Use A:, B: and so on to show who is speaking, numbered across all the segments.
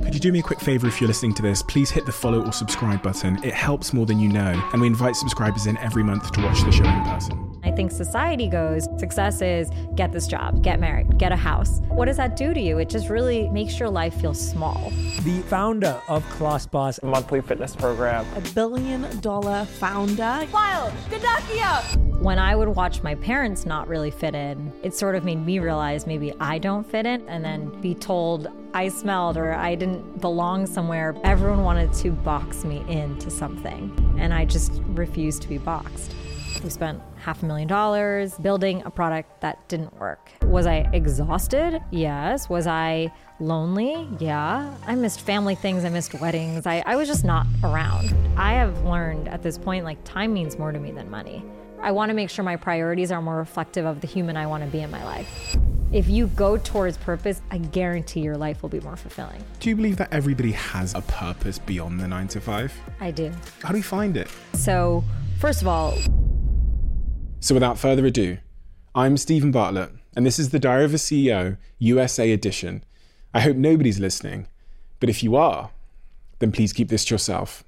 A: Could you do me a quick favor if you're listening to this? Please hit the follow or subscribe button. It helps more than you know. And we invite subscribers in every month to watch the show in person.
B: I think society goes, success is get this job, get married, get a house. What does that do to you? It just really makes your life feel small.
C: The founder of ClassPass,
D: a monthly fitness program.
E: $1 billion founder.
B: Wild, Gadakia! When I would watch my parents not really fit in, it sort of made me realize maybe I don't fit in, and then be told I smelled or I didn't belong somewhere. Everyone wanted to box me into something, and I just refused to be boxed. We spent $500,000 building a product that didn't work. Was I exhausted? Yes. Was I lonely? Yeah. I missed family things. I missed weddings. I was just not around. I have learned at this point, like, time means more to me than money. I want to make sure my priorities are more reflective of the human I want to be in my life. If you go towards purpose, I guarantee your life will be more fulfilling.
A: Do you believe that everybody has a purpose beyond the 9 to 5?
B: I do.
A: How do you find it?
B: So, first of all...
A: So without further ado, I'm Stephen Bartlett, and this is the Diary of a CEO USA edition. I hope nobody's listening, but if you are, then please keep this to yourself.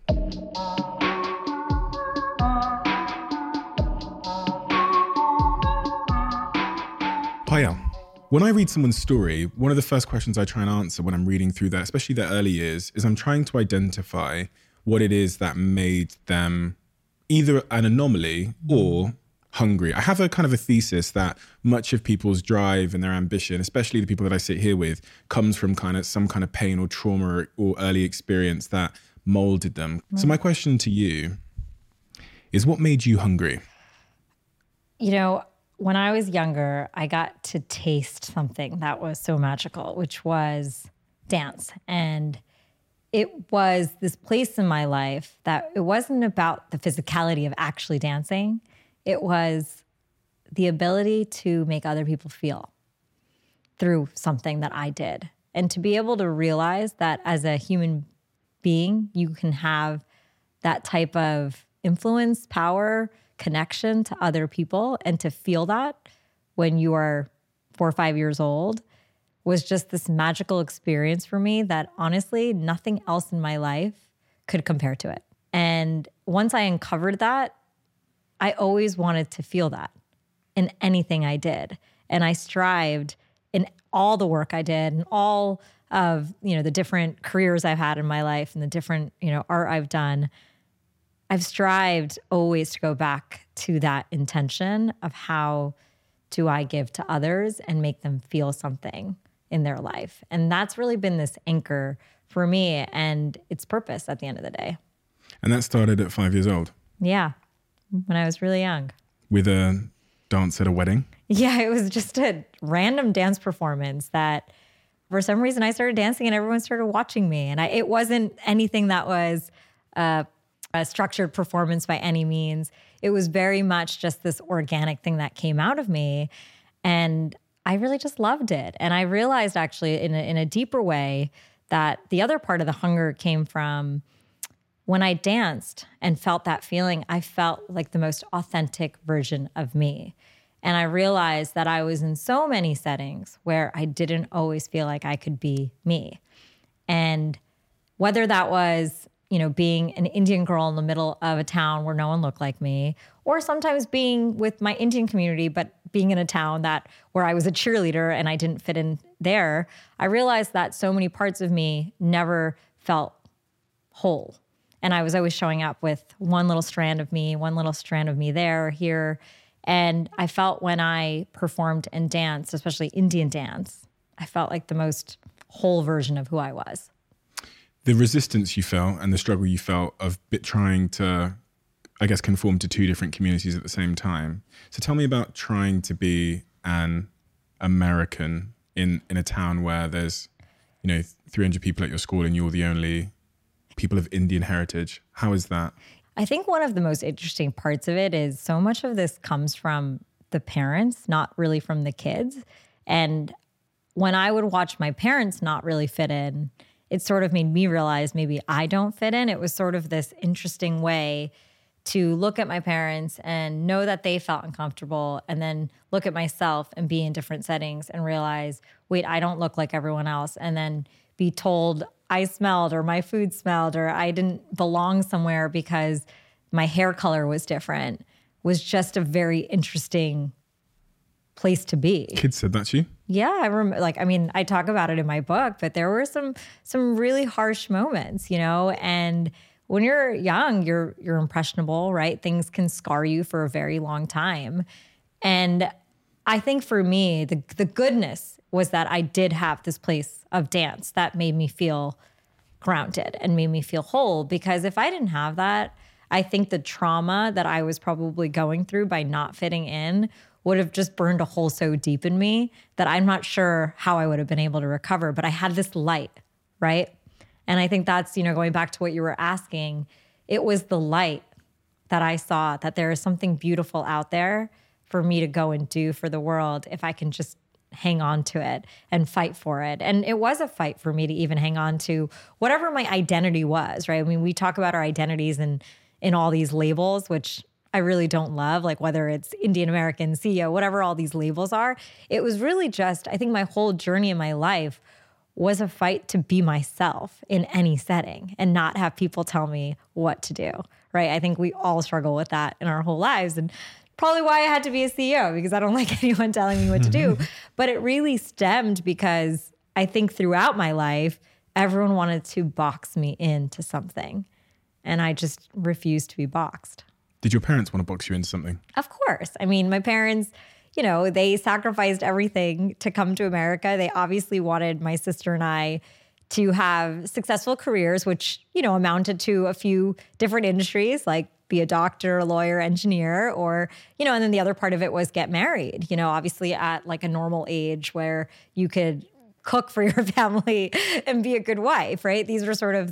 A: Hiya. When I read someone's story, one of the first questions I try and answer when I'm reading through that, especially their early years, is I'm trying to identify what it is that made them either an anomaly or hungry. I have a kind of a thesis that much of people's drive and their ambition, especially the people that I sit here with, comes from kind of some kind of pain or trauma or early experience that molded them. So my question to you is, what made you hungry?
B: You know, when I was younger, I got to taste something that was so magical, which was dance. And it was this place in my life that it wasn't about the physicality of actually dancing. It was the ability to make other people feel through something that I did. And to be able to realize that as a human being, you can have that type of influence, power, connection to other people, and to feel that when you are 4 or 5 years old was just this magical experience for me that honestly, nothing else in my life could compare to it. And once I uncovered that, I always wanted to feel that in anything I did. And I strived in all the work I did and all of, the different careers I've had in my life and the different, art I've done. I've strived always to go back to that intention of how do I give to others and make them feel something in their life. And that's really been this anchor for me and its purpose at the end of the day.
A: And that started at 5 years old?
B: Yeah. When I was really young.
A: With a dance at a wedding?
B: Yeah, it was just a random dance performance that for some reason I started dancing and everyone started watching me. And it wasn't anything that was a structured performance by any means. It was very much just this organic thing that came out of me. And I really just loved it. And I realized actually in a deeper way that the other part of the hunger came from when I danced and felt that feeling, I felt like the most authentic version of me. And I realized that I was in so many settings where I didn't always feel like I could be me. And whether that was, being an Indian girl in the middle of a town where no one looked like me, or sometimes being with my Indian community, but being in a town where I was a cheerleader and I didn't fit in there, I realized that so many parts of me never felt whole. And I was always showing up with one little strand of me there, here. And I felt when I performed and danced, especially Indian dance, I felt like the most whole version of who I was.
A: The resistance you felt and the struggle you felt of trying to, I guess, conform to two different communities at the same time. So tell me about trying to be an American in a town where there's, 300 people at your school and you're the only people of Indian heritage. How is that?
B: I think one of the most interesting parts of it is so much of this comes from the parents, not really from the kids. And when I would watch my parents not really fit in, it sort of made me realize maybe I don't fit in. It was sort of this interesting way to look at my parents and know that they felt uncomfortable, and then look at myself and be in different settings and realize, wait, I don't look like everyone else. And then be told I smelled or my food smelled or I didn't belong somewhere because my hair color was different was just a very interesting place to be.
A: Kids said that to you?
B: Yeah, I remember. I talk about it in my book, but there were some really harsh moments, And when you're young, you're impressionable, right? Things can scar you for a very long time. And I think for me, the goodness was that I did have this place of dance that made me feel grounded and made me feel whole. Because if I didn't have that, I think the trauma that I was probably going through by not fitting in would have just burned a hole so deep in me that I'm not sure how I would have been able to recover. But I had this light, right? And I think that's, going back to what you were asking, it was the light that I saw, that there is something beautiful out there for me to go and do for the world if I can just hang on to it and fight for it. And it was a fight for me to even hang on to whatever my identity was, right? I mean, we talk about our identities in all these labels, which I really don't love, like whether it's Indian American, CEO, whatever all these labels are. It was really just, I think my whole journey in my life was a fight to be myself in any setting and not have people tell me what to do, right? I think we all struggle with that in our whole lives. And probably why I had to be a CEO, because I don't like anyone telling me what to do. But it really stemmed because I think throughout my life, everyone wanted to box me into something. And I just refused to be boxed.
A: Did your parents want to box you into something?
B: Of course. I mean, my parents, they sacrificed everything to come to America. They obviously wanted my sister and I to have successful careers, which, amounted to a few different industries, like be a doctor, a lawyer, engineer, or, and then the other part of it was get married, obviously at like a normal age where you could cook for your family and be a good wife, right? These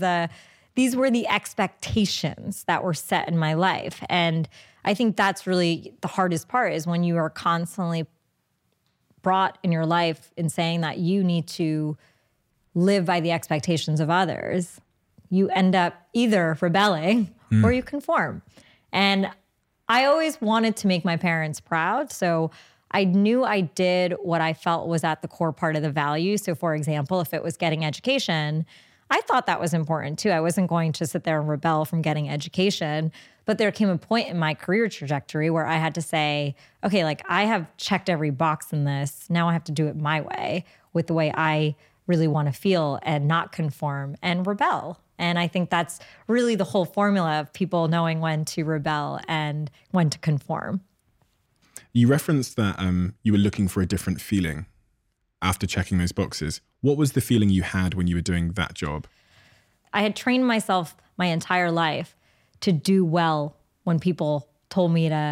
B: were the expectations that were set in my life. And I think that's really the hardest part, is when you are constantly brought in your life in saying that you need to live by the expectations of others. You end up either rebelling or you conform. And I always wanted to make my parents proud. So I knew I did what I felt was at the core part of the value. So for example, if it was getting education, I thought that was important too. I wasn't going to sit there and rebel from getting education. But there came a point in my career trajectory where I had to say, okay, like I have checked every box in this. Now I have to do it my way, with the way I really want to feel, and not conform and rebel. And I think that's really the whole formula of people knowing when to rebel and when to conform.
A: You referenced that you were looking for a different feeling after checking those boxes. What was the feeling you had when you were doing that job?
B: I had trained myself my entire life to do well when people told me to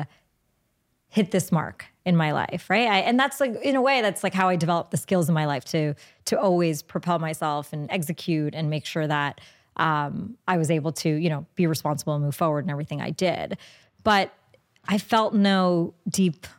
B: hit this mark in my life, right? And that's like, in a way, that's like how I developed the skills in my life to always propel myself and execute and make sure that I was able to, be responsible and move forward in everything I did. But I felt no deep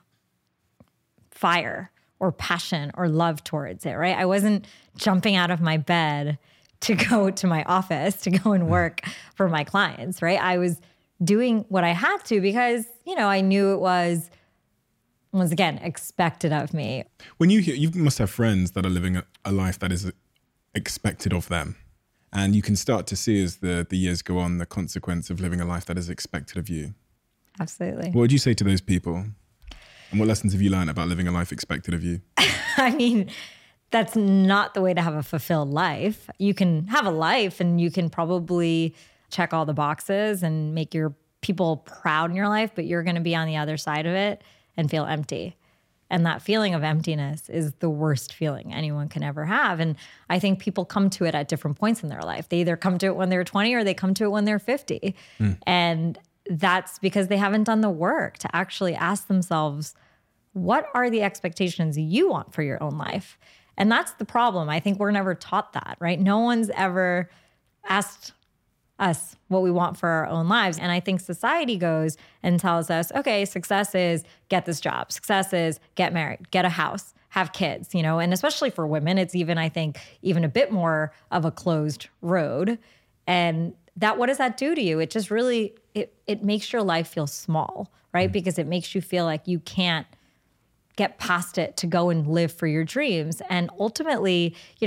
B: fire or passion or love towards it, right? I wasn't jumping out of my bed to go to my office to go and work for my clients, right? I was doing what I had to because, I knew it was once again expected of me.
A: When you must have friends that are living a life that is expected of them. And you can start to see as the years go on, the consequence of living a life that is expected of you.
B: Absolutely.
A: What would you say to those people? And what lessons have you learned about living a life expected of you?
B: I mean, that's not the way to have a fulfilled life. You can have a life and you can probably check all the boxes and make your people proud in your life, but you're going to be on the other side of it and feel empty. And that feeling of emptiness is the worst feeling anyone can ever have. And I think people come to it at different points in their life. They either come to it when they're 20 or they come to it when they're 50. And that's because they haven't done the work to actually ask themselves, what are the expectations you want for your own life? And that's the problem. I think we're never taught that, right? No one's ever asked us what we want for our own lives. And I think society goes and tells us, okay, success is get this job. Success is get married, get a house, have kids, and especially for women, it's I think a bit more of a closed road. And what does that do to you? It just really, it makes your life feel small, right? Because it makes you feel like you can't get past it to go and live for your dreams. And ultimately, and I've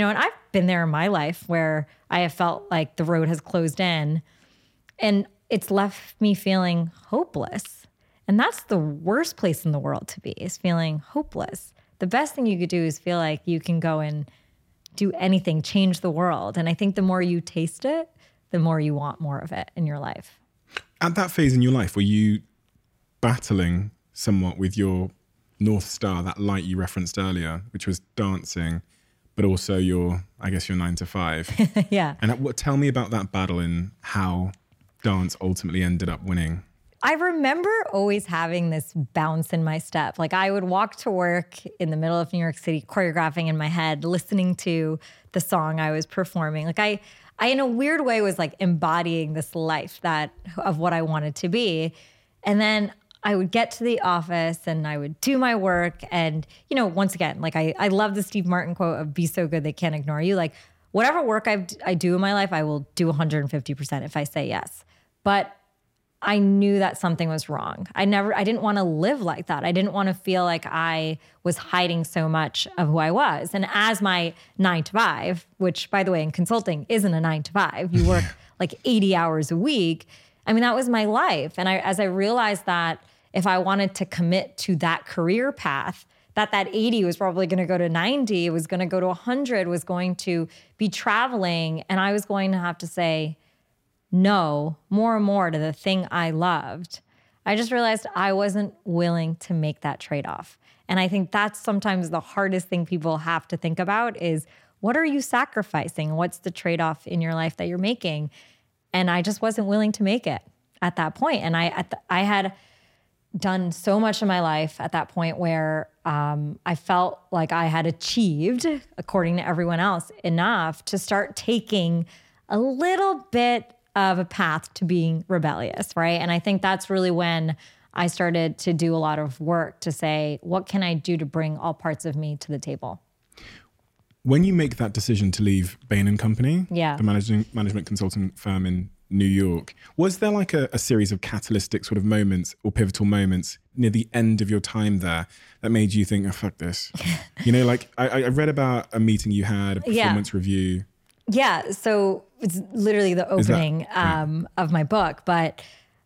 B: been there in my life where I have felt like the road has closed in and it's left me feeling hopeless. And that's the worst place in the world to be, is feeling hopeless. The best thing you could do is feel like you can go and do anything, change the world. And I think the more you taste it, the more you want more of it in your life.
A: At that phase in your life, were you battling somewhat with your North Star, that light you referenced earlier, which was dancing, but also your 9 to 5?
B: Yeah.
A: And tell me about that battle and how dance ultimately ended up winning.
B: I remember always having this bounce in my step. Like I would walk to work in the middle of New York City, choreographing in my head, listening to the song I was performing. Like I in a weird way was like embodying this life of what I wanted to be. And then I would get to the office and I would do my work. And, once again, like I love the Steve Martin quote of "Be so good they can't ignore you." Like whatever work I do in my life, I will do 150% if I say yes. But I knew that something was wrong. I didn't want to live like that. I didn't want to feel like I was hiding so much of who I was. And as my 9 to 5, which by the way, in consulting isn't a 9 to 5, you work like 80 hours a week. I mean, that was my life. And as I realized that if I wanted to commit to that career path, that 80 was probably going to go to 90, it was going to go to 100, was going to be traveling. And I was going to have to say no more and more to the thing I loved. I just realized I wasn't willing to make that trade-off. And I think that's sometimes the hardest thing people have to think about is, what are you sacrificing? What's the trade-off in your life that you're making? And I just wasn't willing to make it at that point. And I had done so much in my life at that point where I felt like I had achieved, according to everyone else, enough to start taking a little bit of a path to being rebellious, right? And I think that's really when I started to do a lot of work to say, what can I do to bring all parts of me to the table?
A: When you make that decision to leave Bain & Company,
B: Yeah.
A: the management consulting firm in New York, was there like a series of catalytic sort of moments or pivotal moments near the end of your time there that made you think, oh, fuck this? I read about a meeting you had, a performance review.
B: Yeah, so it's literally the opening of my book. But,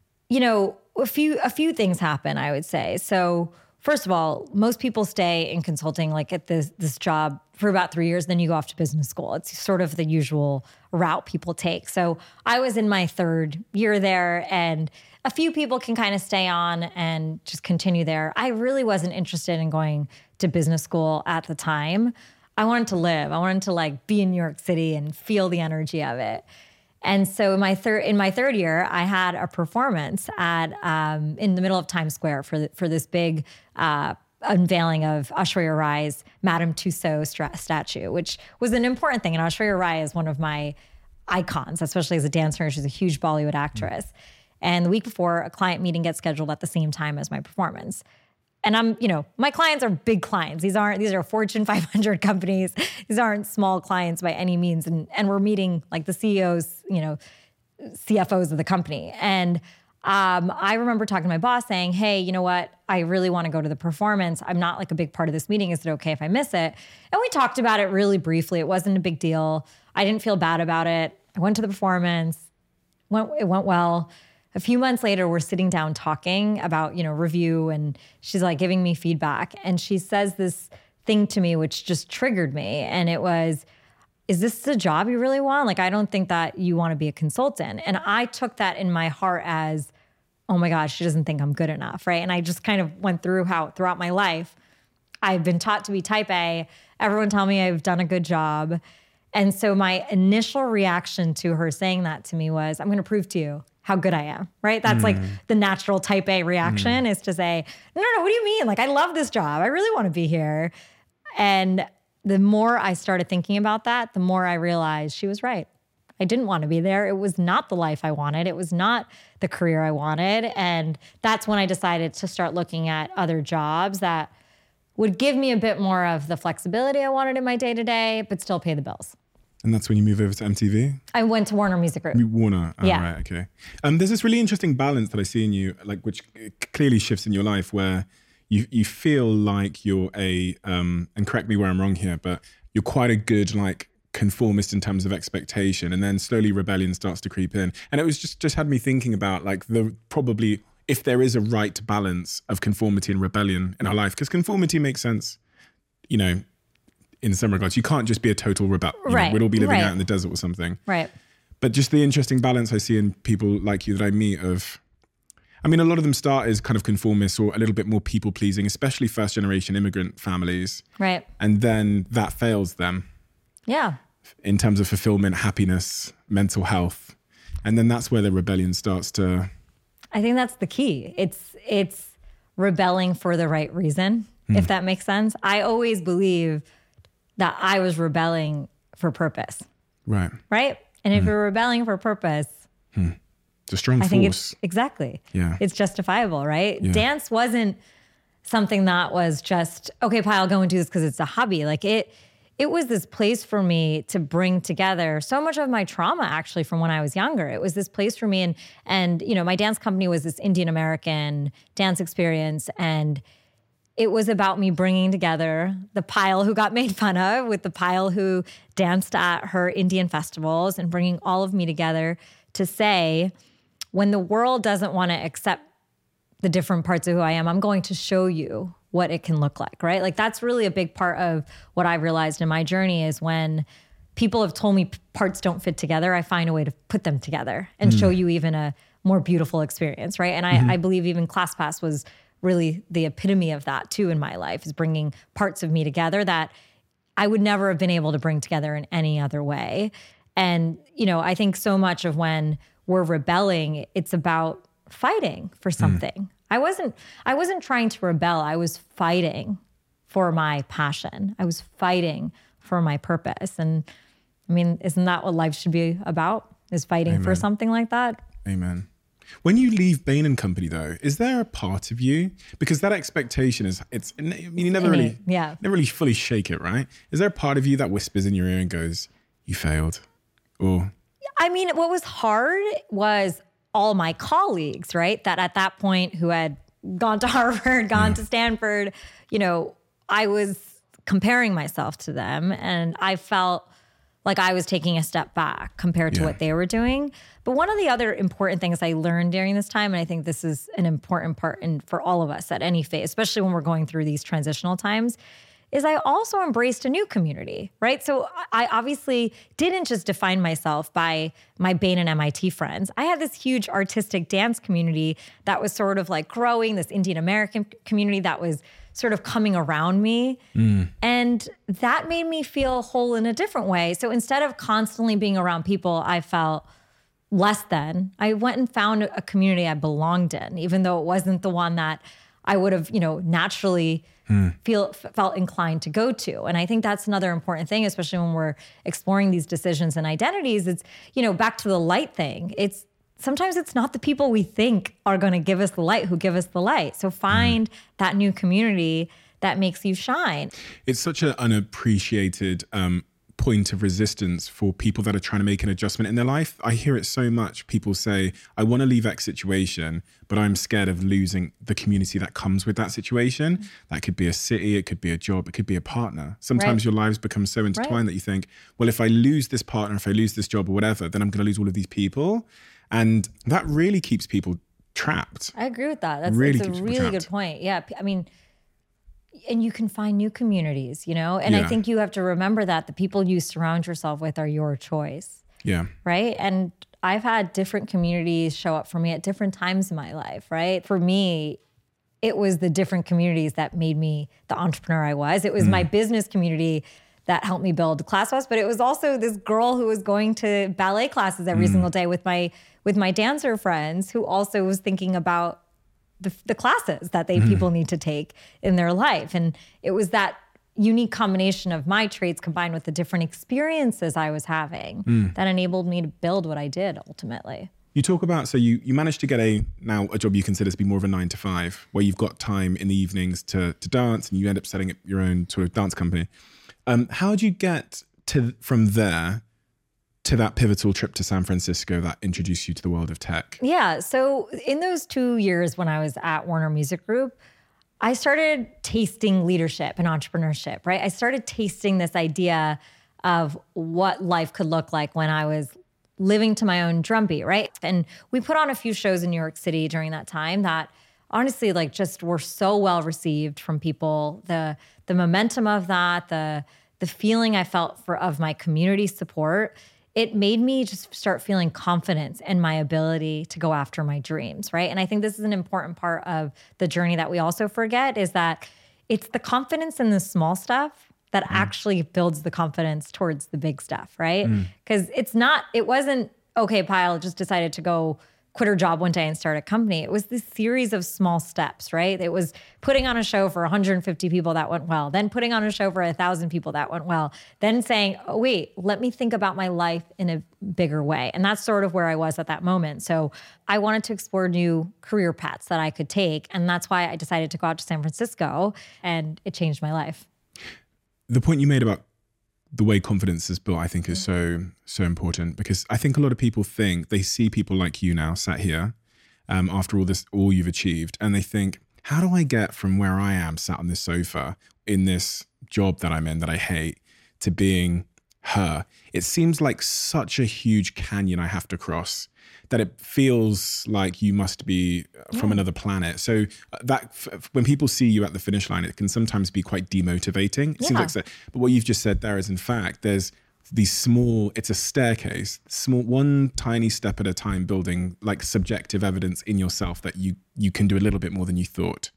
B: a few things happen, I would say. So first of all, most people stay in consulting like at this job for about 3 years, then you go off to business school. It's sort of the usual route people take. So I was in my 3rd year there, and a few people can kind of stay on and just continue there. I really wasn't interested in going to business school at the time. I wanted to live. I wanted to like be in New York City and feel the energy of it. And so in my 3rd year, I had a performance at in the middle of Times Square for this big unveiling of Aishwarya Rai's Madame Tussauds statue, which was an important thing. And Aishwarya Rai is one of my icons, especially as a dancer. She's a huge Bollywood actress. And the week before, a client meeting gets scheduled at the same time as my performance. And my clients are big clients. These are Fortune 500 companies. These aren't small clients by any means. And we're meeting like the CEOs, CFOs of the company. And I remember talking to my boss saying, hey, you know what? I really want to go to the performance. I'm not like a big part of this meeting. Is it okay if I miss it? And we talked about it really briefly. It wasn't a big deal. I didn't feel bad about it. I went to the performance. It went well. A few months later, we're sitting down talking about, review, and she's like giving me feedback. And she says this thing to me, which just triggered me. And it was, is this the job you really want? Like, I don't think that you want to be a consultant. And I took that in my heart as, oh my gosh, she doesn't think I'm good enough, right? And I just kind of went through how throughout my life, I've been taught to be type A. Everyone tell me I've done a good job. And so my initial reaction to her saying that to me was, I'm going to prove to you how good I am, right? That's like the natural type A reaction is to say, no, what do you mean? Like, I love this job. I really want to be here. And the more I started thinking about that, the more I realized she was right. I didn't want to be there. It was not the life I wanted. It was not the career I wanted. And that's when I decided to start looking at other jobs that would give me a bit more of the flexibility I wanted in my day-to-day, but still pay the bills.
A: And that's when you move over to MTV?
B: I went to Warner Music Group.
A: Warner. Oh,
B: Yeah.
A: Right, okay. There's this really interesting balance that I see in you, like which clearly shifts in your life, where you feel like you're and correct me where I'm wrong here, but you're quite a good like conformist in terms of expectation, and then slowly rebellion starts to creep in. And it was just had me thinking about like probably if there is a right balance of conformity and rebellion in our life, because conformity makes sense, you know, in some regards. You can't just be a total rebel.
B: Right.
A: We'd all be living
B: Right.
A: out in the desert or something.
B: Right.
A: But just the interesting balance I see in people like you that I meet of, I mean, a lot of them start as kind of conformists or a little bit more people pleasing, especially first generation immigrant families.
B: Right.
A: And then that fails them
B: Yeah.
A: in terms of fulfillment, happiness, mental health. And then that's where the rebellion starts to...
B: I think that's the key. It's rebelling for the right reason, if that makes sense. I always believe that I was rebelling for purpose,
A: Right.
B: right? And if you're rebelling for purpose,
A: It's a strong
B: I
A: force.
B: think it's exactly.
A: Yeah.
B: It's justifiable, right?
A: Yeah.
B: Dance wasn't something that was just, okay, Pi, I'll go and do this because it's a hobby. Like it was this place for me to bring together so much of my trauma actually from when I was younger. It was this place for me. And you know, my dance company was this Indian American dance experience. And it was about me bringing together the Pile who got made fun of with the Pile who danced at her Indian festivals, and bringing all of me together to say, when the world doesn't want to accept the different parts of who I am, I'm going to show you what it can look like, right? Like that's really a big part of what I've realized in my journey is when people have told me parts don't fit together, I find a way to put them together and show you even a more beautiful experience, right? And I believe even ClassPass was really the epitome of that too in my life, is bringing parts of me together that I would never have been able to bring together in any other way. And, you know, I think so much of when we're rebelling, it's about fighting for something. I wasn't trying to rebel. I was fighting for my passion. I was fighting for my purpose. And I mean, isn't that what life should be about? Is fighting for something like that?
A: Amen. When you leave Bain and Company, though, is there a part of you, because that expectation I mean, you never really,
B: Yeah.
A: never really fully shake it, right? Is there a part of you that whispers in your ear and goes, "You failed," or
B: I mean, what was hard was all my colleagues, right? That at that point who had gone to Harvard, gone to Stanford, you know, I was comparing myself to them, and I felt like I was taking a step back compared to what they were doing. But one of the other important things I learned during this time, and I think this is an important part for all of us at any phase, especially when we're going through these transitional times, is I also embraced a new community, right? So I obviously didn't just define myself by my Bain and MIT friends. I had this huge artistic dance community that was sort of like growing, this Indian American community that was sort of coming around me. And that made me feel whole in a different way. So instead of constantly being around people I felt less than, I went and found a community I belonged in, even though it wasn't the one that I would have, you know, naturally felt inclined to go to. And I think that's another important thing, especially when we're exploring these decisions and identities. It's, you know, back to the light thing. Sometimes it's not the people we think are going to give us the light who give us the light. So find that new community that makes you shine.
A: it's such an unappreciated point of resistance for people that are trying to make an adjustment in their life. I hear it so much. People say, I want to leave X situation, but I'm scared of losing the community that comes with that situation. That could be a city, it could be a job, it could be a partner. Sometimes your lives become so intertwined that you think, well, if I lose this partner, if I lose this job or whatever, then I'm going to lose all of these people. And that really keeps people trapped.
B: I agree with that. It's a
A: keeps people
B: really
A: trapped.
B: good point. Yeah. I mean, and you can find new communities, you know? And I
A: Yeah.
B: think you have to remember that the people you surround yourself with are your choice,
A: Yeah.
B: right? And I've had different communities show up for me at different times in my life, right? For me, it was the different communities that made me the entrepreneur I was. It was my business community that helped me build ClassPass, but it was also this girl who was going to ballet classes every single day with my dancer friends, who also was thinking about the classes that people need to take in their life. And it was that unique combination of my traits combined with the different experiences I was having that enabled me to build what I did ultimately.
A: You talk about, so you managed to get a job you consider to be more of a 9 to 5, where you've got time in the evenings to dance, and you end up setting up your own sort of dance company. How do you get from there to that pivotal trip to San Francisco that introduced you to the world of tech?
B: Yeah. So in those 2 years when I was at Warner Music Group, I started tasting leadership and entrepreneurship, right? I started tasting this idea of what life could look like when I was living to my own drumbeat, right? And we put on a few shows in New York City during that time that honestly, like, just were so well received from people. The momentum of that, the feeling I felt of my community support, it made me just start feeling confidence in my ability to go after my dreams, right? And I think this is an important part of the journey that we also forget, is that it's the confidence in the small stuff that actually builds the confidence towards the big stuff, right? Because it wasn't, okay, Payal just decided to go quit her job one day and start a company. It was this series of small steps, right? It was putting on a show for 150 people that went well, then putting on a show for 1,000 people that went well, then saying, oh, wait, let me think about my life in a bigger way. And that's sort of where I was at that moment. So I wanted to explore new career paths that I could take. And that's why I decided to go out to San Francisco, and it changed my life.
A: The point you made about the way confidence is built, I think, is so important, because I think a lot of people think they see people like you now sat here after all you've achieved, and they think, how do I get from where I am sat on this sofa in this job that I'm in that I hate to being her? It seems like such a huge canyon I have to cross that it feels like you must be from another planet. So when people see you at the finish line, it can sometimes be quite demotivating. It seems like so, but what you've just said there is, in fact, there's these small, it's a staircase, small, one tiny step at a time, building like subjective evidence in yourself that you can do a little bit more than you thought.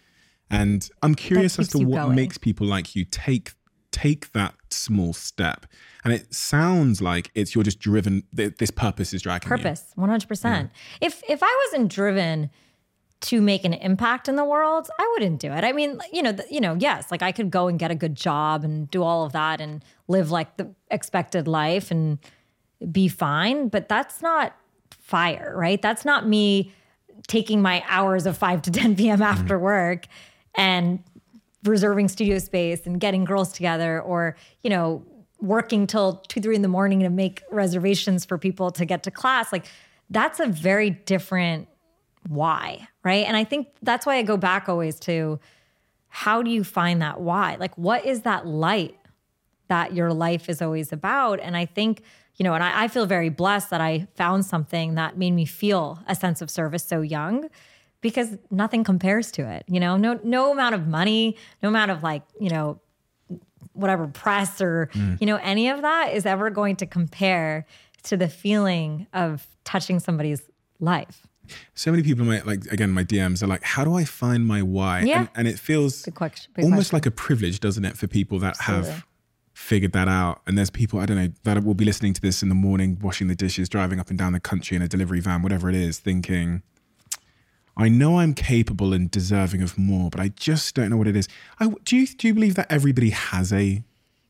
A: And I'm curious as to what makes people like you take that small step. And it sounds like you're just driven, this purpose is dragging you.
B: Purpose, 100%. Yeah. If I wasn't driven to make an impact in the world, I wouldn't do it. I mean, yes, like I could go and get a good job and do all of that and live like the expected life and be fine, but that's not fire, right? That's not me taking my hours of 5 to 10 p.m. after work and reserving studio space and getting girls together, or, working till 2, 3 in the morning to make reservations for people to get to class. Like, that's a very different why, right? And I think that's why I go back always to, how do you find that why? Like, what is that light that your life is always about? And I think, and I feel very blessed that I found something that made me feel a sense of service so young, because nothing compares to it. No amount of money, no amount of whatever press or, any of that is ever going to compare to the feeling of touching somebody's life.
A: So many people might, my DMs are like, how do I find my why?
B: Yeah.
A: And it feels
B: big
A: almost
B: question.
A: like a privilege, doesn't it, for people that
B: Absolutely.
A: have figured that out. And there's people, I don't know, that will be listening to this in the morning, washing the dishes, driving up and down the country in a delivery van, whatever it is, thinking, I know I'm capable and deserving of more, but I just don't know what it is. Do you believe that everybody has a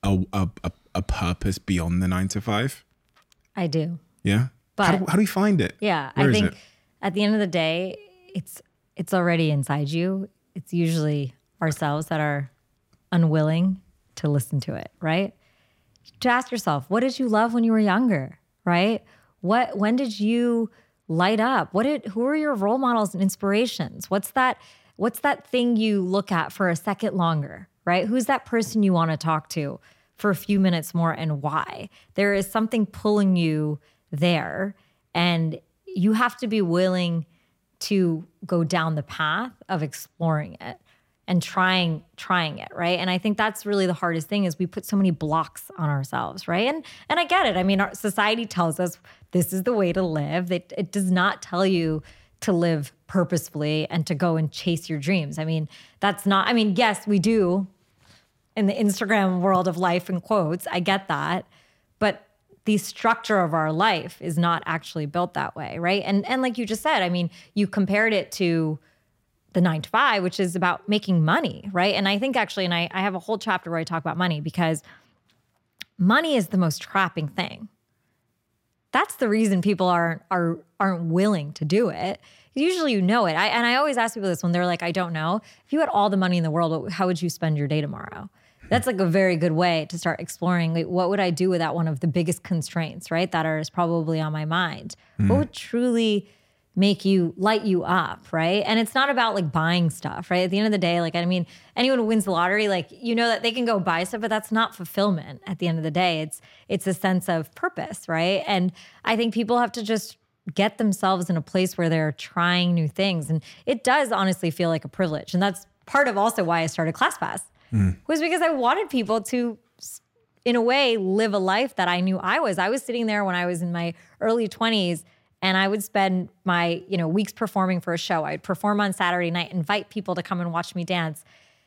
A: purpose beyond the 9 to 5?
B: I do.
A: Yeah.
B: But
A: how do we find it?
B: Yeah,
A: Where
B: I
A: is
B: think
A: it?
B: at the end of the day, it's already inside you. It's usually ourselves that are unwilling to listen to it, right? To ask yourself, what did you love when you were younger, right? When did you light up? Who are your role models and inspirations? What's that thing you look at for a second longer, right? Who's that person you want to talk to for a few minutes more, and why? There is something pulling you there, and you have to be willing to go down the path of exploring it and trying it, right? And I think that's really the hardest thing, is we put so many blocks on ourselves, right? And I get it. I mean, our society tells us this is the way to live. It does not tell you to live purposefully and to go and chase your dreams. I mean, yes, we do in the Instagram world of life, in quotes. I get that. But the structure of our life is not actually built that way, right? And like you just said, I mean, you compared it to the 9 to 5, which is about making money, right? And I think actually, and I have a whole chapter where I talk about money, because money is the most trapping thing. That's the reason people aren't willing to do it. Usually you know it. I always ask people this when they're like, I don't know. If you had all the money in the world, how would you spend your day tomorrow? That's like a very good way to start exploring, like, what would I do without one of the biggest constraints, right? That is probably on my mind. What would truly light you up, right? And it's not about like buying stuff, right? At the end of the day, like, I mean, anyone who wins the lottery, like, you know that they can go buy stuff, but that's not fulfillment at the end of the day. It's a sense of purpose, right? And I think people have to just get themselves in a place where they're trying new things. And it does honestly feel like a privilege. And that's part of also why I started ClassPass, was because I wanted people to, in a way, live a life that I knew I was. I was sitting there when I was in my early 20s, and I would spend my, weeks performing for a show. I'd perform on Saturday night, invite people to come and watch me dance.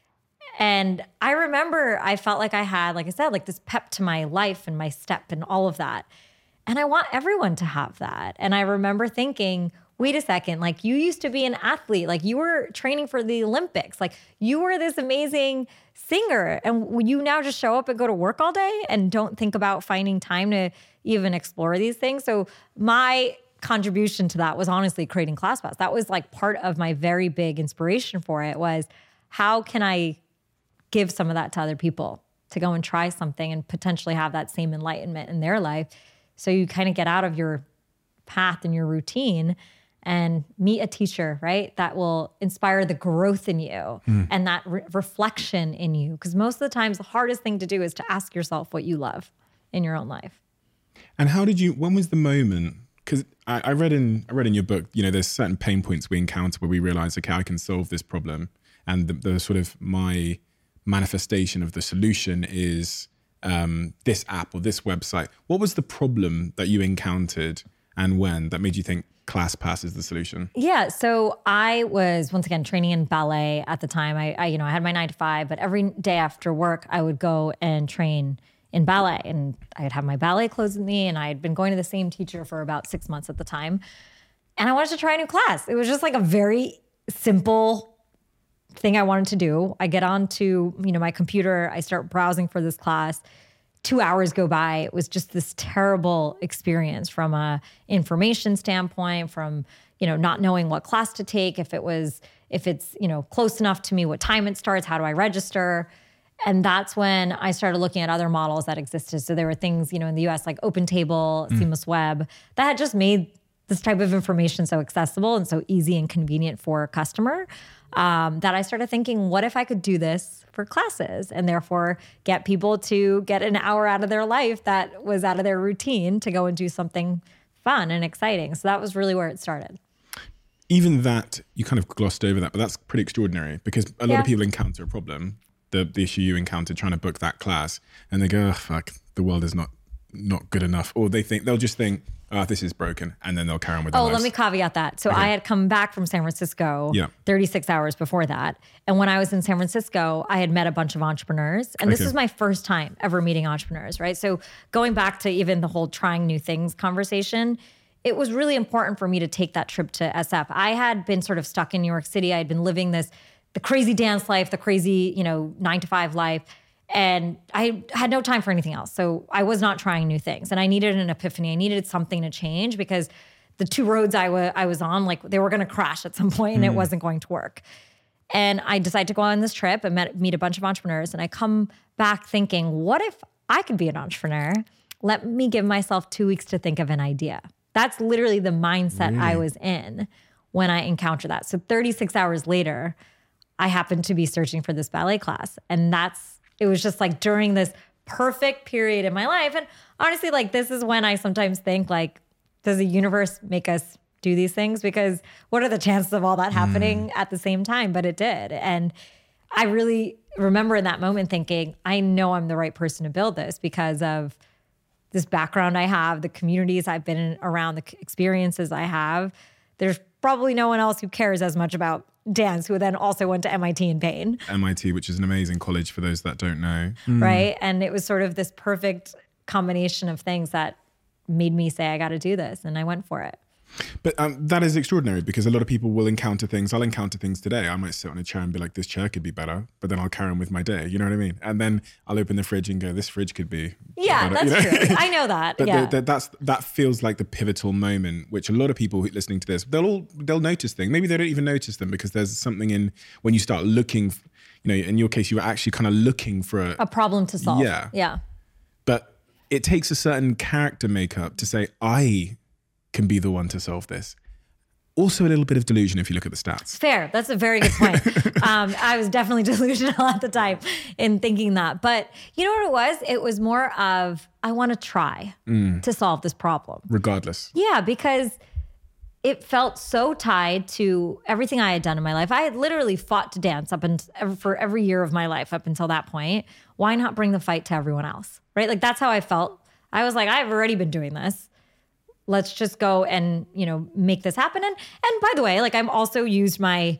B: And I remember I felt like I had, like I said, like this pep to my life and my step and all of that. And I want everyone to have that. And I remember thinking, wait a second, like you used to be an athlete, like you were training for the Olympics, like you were this amazing singer, and you now just show up and go to work all day and don't think about finding time to even explore these things. So my contribution to that was honestly creating ClassPass. That was like part of my very big inspiration for it, was how can I give some of that to other people to go and try something and potentially have that same enlightenment in their life. So you kind of get out of your path and your routine and meet a teacher, right? That will inspire the growth in you and that reflection in you. Because most of the times the hardest thing to do is to ask yourself what you love in your own life.
A: And when was the moment? Because I read in your book, there's certain pain points we encounter where we realize, okay, I can solve this problem. And the sort of my manifestation of the solution is this app or this website. What was the problem that you encountered and when that made you think ClassPass is the solution?
B: Yeah. So I was, once again, training in ballet at the time. I had my 9 to 5, but every day after work, I would go and train in ballet, and I'd have my ballet clothes with me, and I had been going to the same teacher for about 6 months at the time. And I wanted to try a new class. It was just like a very simple thing I wanted to do. I get onto, my computer, I start browsing for this class. 2 hours go by. It was just this terrible experience from a information standpoint, from, not knowing what class to take, if it's, close enough to me, what time it starts, how do I register? And that's when I started looking at other models that existed. So there were things, in the US like OpenTable, Seamless Web, that had just made this type of information so accessible and so easy and convenient for a customer, that I started thinking, what if I could do this for classes and therefore get people to get an hour out of their life that was out of their routine to go and do something fun and exciting. So that was really where it started.
A: Even that, you kind of glossed over that, but that's pretty extraordinary because a lot of people encounter a problem. The issue you encountered trying to book that class, and they go, oh, fuck, the world is not good enough. Or they'll just think, oh, this is broken. And then they'll carry on with their lives.
B: Let me caveat that. So I had come back from San Francisco 36 hours before that. And when I was in San Francisco, I had met a bunch of entrepreneurs. And this was my first time ever meeting entrepreneurs, right? So going back to even the whole trying new things conversation, it was really important for me to take that trip to SF. I had been sort of stuck in New York City. I had been living the crazy dance life, the crazy, 9 to 5 life. And I had no time for anything else. So I was not trying new things. And I needed an epiphany. I needed something to change because the two roads I was on, like they were going to crash at some point and it wasn't going to work. And I decided to go on this trip and meet a bunch of entrepreneurs. And I come back thinking, what if I could be an entrepreneur? Let me give myself 2 weeks to think of an idea. That's literally the mindset I was in when I encountered that. So 36 hours later, I happened to be searching for this ballet class. And it was just like during this perfect period in my life. And honestly, like this is when I sometimes think like, does the universe make us do these things? Because what are the chances of all that happening at the same time? But it did. And I really remember in that moment thinking, I know I'm the right person to build this because of this background I have, the communities I've been in, around, the experiences I have. There's probably no one else who cares as much about dance, who then also went to MIT in Paine.
A: MIT, which is an amazing college for those that don't know.
B: Right? And it was sort of this perfect combination of things that made me say, I got to do this. And I went for it.
A: But that is extraordinary because a lot of people will encounter things. I'll encounter things today. I might sit on a chair and be like, this chair could be better, but then I'll carry on with my day. You know what I mean? And then I'll open the fridge and go, this fridge could be better.
B: That's true. I know that.
A: But that feels like the pivotal moment, which a lot of people listening to this, they'll notice things. Maybe they don't even notice them because there's something in when you start looking, in your case, you were actually kind of looking for
B: a problem to solve. Yeah.
A: But it takes a certain character makeup to say, I can be the one to solve this. also a little bit of delusion if you look at the stats.
B: Fair. That's a very good point. I was definitely delusional at the time in thinking that. But you know what it was? It was more of, I want to try to solve this problem.
A: Regardless.
B: Yeah, because it felt so tied to everything I had done in my life. I had literally fought to dance for every year of my life up until that point. Why not bring the fight to everyone else? Right? Like that's how I felt. I was like, I've already been doing this. Let's just go and, make this happen. And by the way, like I'm also used my,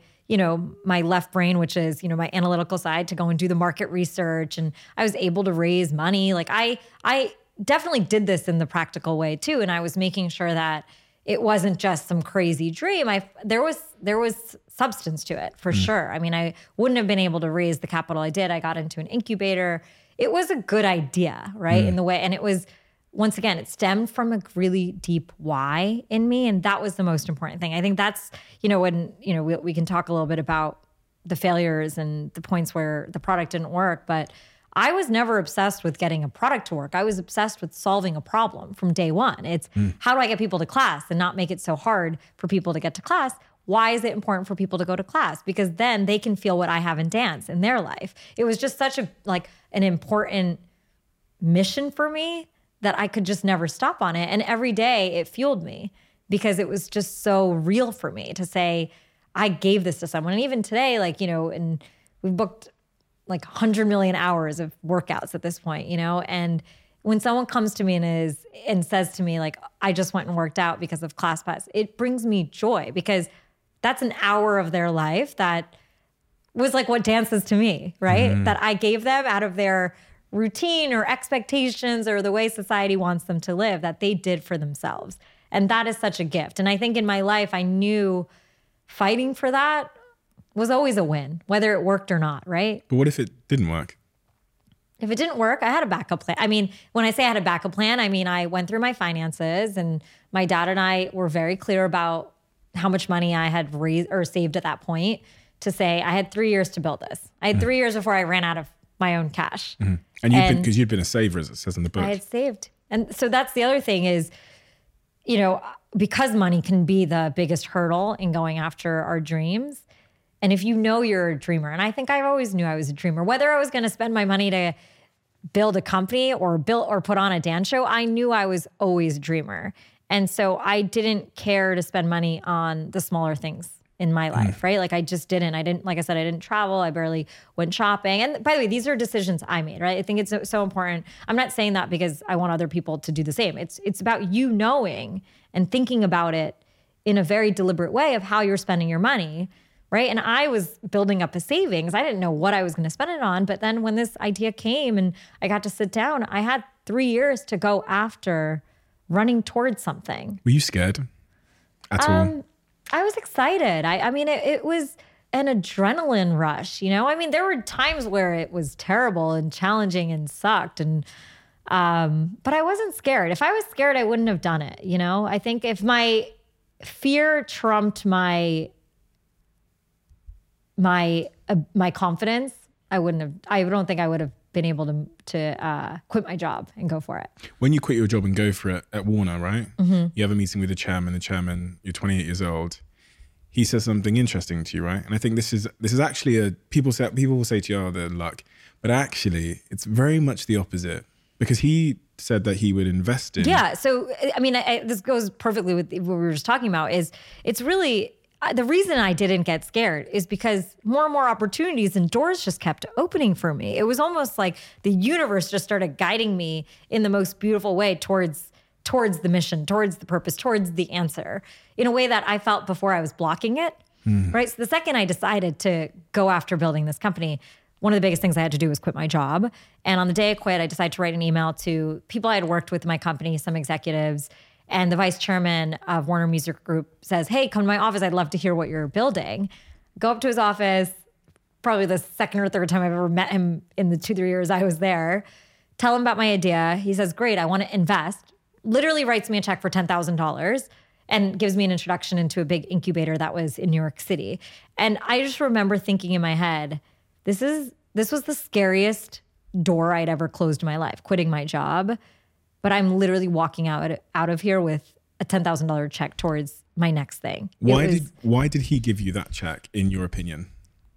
B: my left brain, which is, my analytical side, to go and do the market research. And I was able to raise money. Like I definitely did this in the practical way too. And I was making sure that it wasn't just some crazy dream. There was substance to it for sure. I mean, I wouldn't have been able to raise the capital I did. I got into an incubator. It was a good idea, right? In the way, and it was, once again, it stemmed from a really deep why in me. And that was the most important thing. I think that's, when, we can talk a little bit about the failures and the points where the product didn't work. But I was never obsessed with getting a product to work. I was obsessed with solving a problem from day one. It's how do I get people to class and not make it so hard for people to get to class? Why is it important for people to go to class? Because then they can feel what I have in dance in their life. It was just such an important mission for me that I could just never stop on it. And every day it fueled me because it was just so real for me to say, I gave this to someone. And even today, and we've booked 100 million hours of workouts at this point, and when someone comes to me and says to me, I just went and worked out because of ClassPass, it brings me joy because that's an hour of their life that was like what dance is to me, right? That I gave them out of their routine or expectations or the way society wants them to live, that they did for themselves. And that is such a gift. And I think in my life, I knew fighting for that was always a win, whether it worked or not, right?
A: But what if it didn't work?
B: If it didn't work, I had a backup plan. I mean, when I say I had a backup plan, I mean, I went through my finances and my dad and I were very clear about how much money I had raised or saved at that point to say I had 3 years to build this. I had 3 years before I ran out of my own cash.
A: And because you'd been a saver, as it says in the book.
B: I had saved. And so that's the other thing is, because money can be the biggest hurdle in going after our dreams. And if you're a dreamer, and I think I always knew I was a dreamer, whether I was going to spend my money to build a company or put on a dance show, I knew I was always a dreamer. And so I didn't care to spend money on the smaller things in my life, right? Like I just didn't. Like I said, I didn't travel. I barely went shopping. And by the way, these are decisions I made, right? I think it's so important. I'm not saying that because I want other people to do the same. It's about you knowing and thinking about it in a very deliberate way of how you're spending your money, right? And I was building up a savings. I didn't know what I was going to spend it on. But then when this idea came and I got to sit down, I had 3 years to go after running towards something.
A: Were you scared at all?
B: I was excited. I mean, it was an adrenaline rush, I mean, there were times where it was terrible and challenging and sucked. And, but I wasn't scared. If I was scared, I wouldn't have done it. I think if my fear trumped my confidence, I don't think I would have been able to quit my job and go for it. When
A: you quit your job and go for it at Warner, right? You have a meeting with the chairman, you're 28 years old. He says something interesting to you, right? And I think this is actually people will say to you, oh, the luck. But actually, it's very much the opposite because he said that he would invest in.
B: Yeah. So, I mean, this goes perfectly with what we were just talking about it's really, the reason I didn't get scared is because more and more opportunities and doors just kept opening for me. It was almost like the universe just started guiding me in the most beautiful way towards the mission, towards the purpose, towards the answer in a way that I felt before I was blocking it, right? So the second I decided to go after building this company, one of the biggest things I had to do was quit my job. And on the day I quit, I decided to write an email to people I had worked with in my company, some executives, and the vice chairman of Warner Music Group says, hey, come to my office. I'd love to hear what you're building. Go up to his office, probably the second or third time I've ever met him in the 2-3 years I was there. Tell him about my idea. He says, great, I want to invest. Literally writes me a check for $10,000 and gives me an introduction into a big incubator that was in New York City. And I just remember thinking in my head, this was the scariest door I'd ever closed in my life, quitting my job. But I'm literally walking out of here with a $10,000 check towards my next thing.
A: Why did he give you that check, in your opinion?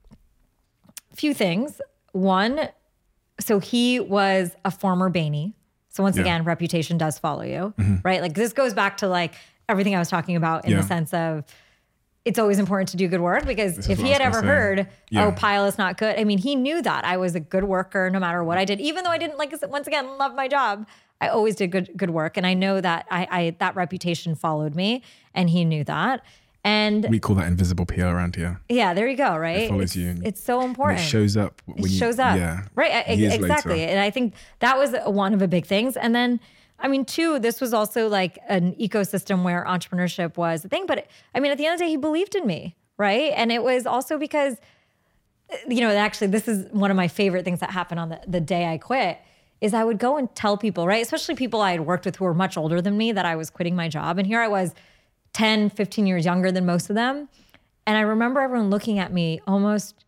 B: Few things. One, so he was a former Bainey. So once again, reputation does follow you, right? Like this goes back to like everything I was talking about in the sense of it's always important to do good work, because if he had ever heard, oh, Pyle is not good. I mean, he knew that I was a good worker no matter what I did, even though I didn't, like, once again, love my job. I always did good work. And I know that I that reputation followed me, and he knew that. And
A: we call that invisible PR around here.
B: Yeah, there you go, right?
A: It follows you.
B: It's so important.
A: And it shows up. When
B: shows up.
A: Yeah.
B: Right, exactly.
A: Later.
B: And I think that was one of the big things. And then, I mean, two, this was also like an ecosystem where entrepreneurship was a thing. But I mean, at the end of the day, he believed in me, right? And it was also because, you know, actually, this is one of my favorite things that happened on the day I quit, is I would go and tell people, right? Especially people I had worked with who were much older than me, that I was quitting my job. And here I was 10, 15 years younger than most of them. And I remember everyone looking at me almost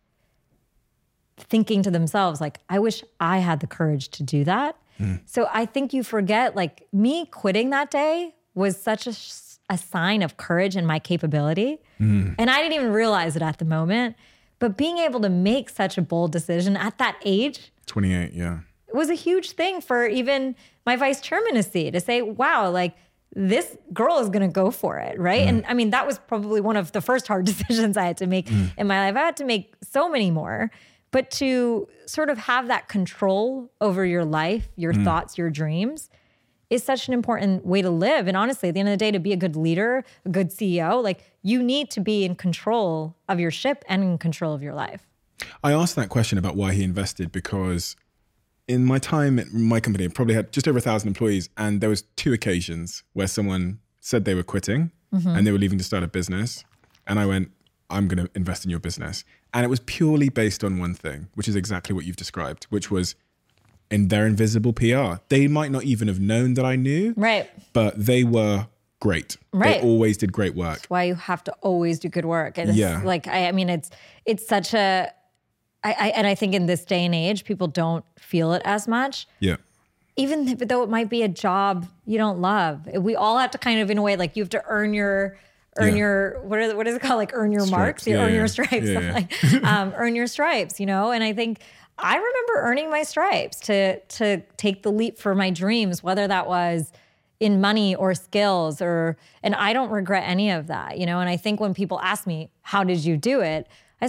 B: thinking to themselves, like, I wish I had the courage to do that. So I think you forget, like, me quitting that day was such a sign of courage and my capability. And I didn't even realize it at the moment. But being able to make such a bold decision at that age,
A: 28, yeah,
B: it was a huge thing for even my vice chairman to see, to say, wow, like, this girl is going to go for it, right? And I mean, that was probably one of the first hard decisions I had to make in my life. I had to make so many more, but to sort of have that control over your life, your thoughts, your dreams is such an important way to live. And honestly, at the end of the day, to be a good leader, a good CEO, like, you need to be in control of your ship and in control of your life.
A: I asked that question about why he invested because in my time at my company, I probably had just over 1,000 employees, and there was 2 occasions where someone said they were quitting and they were leaving to start a business. And I went, I'm going to invest in your business. And it was purely based on one thing, which is exactly what you've described, which was in their invisible PR. They might not even have known that I knew,
B: right?
A: But they were great.
B: Right.
A: They always did great work.
B: That's why you have to always do good work. And it's like, I mean, it's such a, and I think in this day and age, people don't feel it as much.
A: Yeah.
B: Even though it might be a job you don't love. We all have to kind of, in a way, like, you have to earn your, what is it called? Like, earn your marks, earn your stripes. Like, earn your stripes, you know? And I think I remember earning my stripes to take the leap for my dreams, whether that was in money or skills, and I don't regret any of that, you know? And I think when people ask me, how did you do it?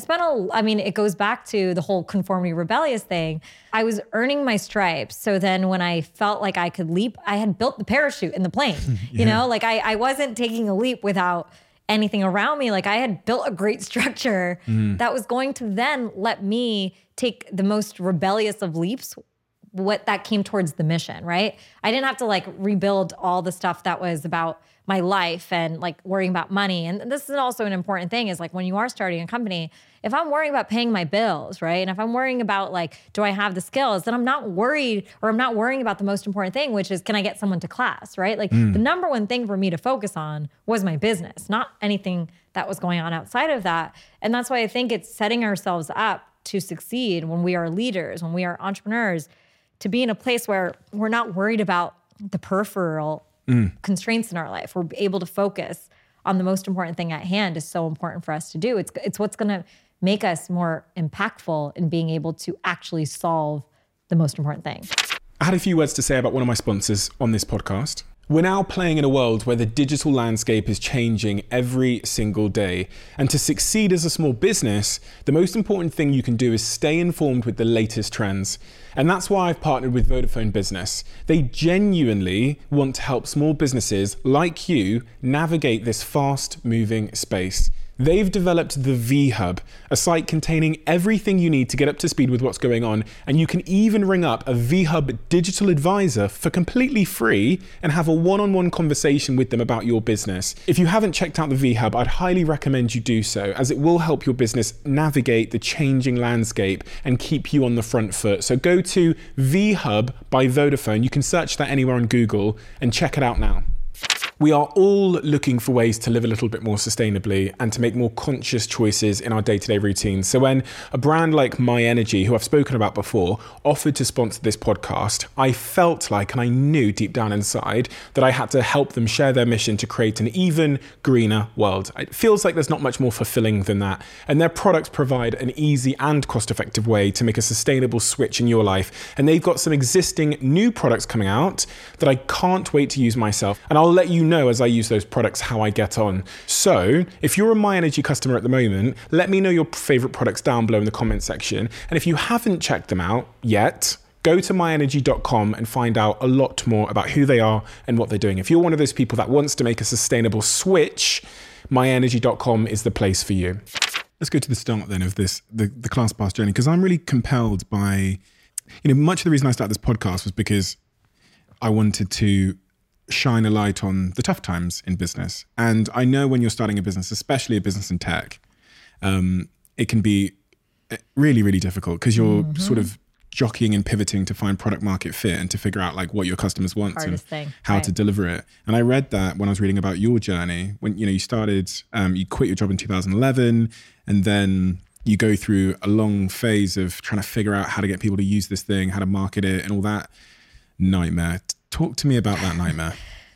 B: I mean, it goes back to the whole conformity rebellious thing. I was earning my stripes. So then when I felt like I could leap, I had built the parachute in the plane, you know, like I wasn't taking a leap without anything around me. Like, I had built a great structure that was going to then let me take the most rebellious of leaps, what that came towards the mission, right? I didn't have to like rebuild all the stuff that was about my life and like worrying about money. And this is also an important thing, is like, when you are starting a company, if I'm worrying about paying my bills, right? And if I'm worrying about like, do I have the skills, then I'm not worried, or I'm not worrying about the most important thing, which is, can I get someone to class, right? Like the number one thing for me to focus on was my business, not anything that was going on outside of that. And that's why I think it's setting ourselves up to succeed when we are leaders, when we are entrepreneurs, to be in a place where we're not worried about the peripheral constraints in our life. We're able to focus on the most important thing at hand is so important for us to do. It's what's going to make us more impactful in being able to actually solve the most important thing.
A: I had a few words to say about one of my sponsors on this podcast. We're now playing in a world where the digital landscape is changing every single day. And to succeed as a small business, the most important thing you can do is stay informed with the latest trends. And that's why I've partnered with Vodafone Business. They genuinely want to help small businesses like you navigate this fast-moving space. They've developed the V-Hub, a site containing everything you need to get up to speed with what's going on, and you can even ring up a V-Hub digital advisor for completely free and have a one-on-one conversation with them about your business. If you haven't checked out the V-Hub, I'd highly recommend you do so, as it will help your business navigate the changing landscape and keep you on the front foot. So go to V-Hub by Vodafone. You can search that anywhere on Google and check it out now. We are all looking for ways to live a little bit more sustainably and to make more conscious choices in our day-to-day routines. So when a brand like My Energy, who I've spoken about before, offered to sponsor this podcast, I felt like, and I knew deep down inside, that I had to help them share their mission to create an even greener world. It feels like there's not much more fulfilling than that. And their products provide an easy and cost-effective way to make a sustainable switch in your life. And they've got some existing new products coming out that I can't wait to use myself. And I'll let you know as I use those products how I get on. So if you're a My Energy customer at the moment, let me know your favorite products down below in the comment section. And if you haven't checked them out yet, go to myenergy.com and find out a lot more about who they are and what they're doing. If you're one of those people that wants to make a sustainable switch, myenergy.com is the place for you. Let's go to the start then of this, the ClassPass journey, because I'm really compelled by, much of the reason I started this podcast was because I wanted to shine a light on the tough times in business. And I know when you're starting a business, especially a business in tech, it can be really, really difficult because you're sort of jockeying and pivoting to find product market fit and to figure out like what your customers want and how to deliver it. And I read that when I was reading about your journey, when you started, you quit your job in 2011, and then you go through a long phase of trying to figure out how to get people to use this thing, how to market it, and all that nightmare. Talk to me about that nightmare.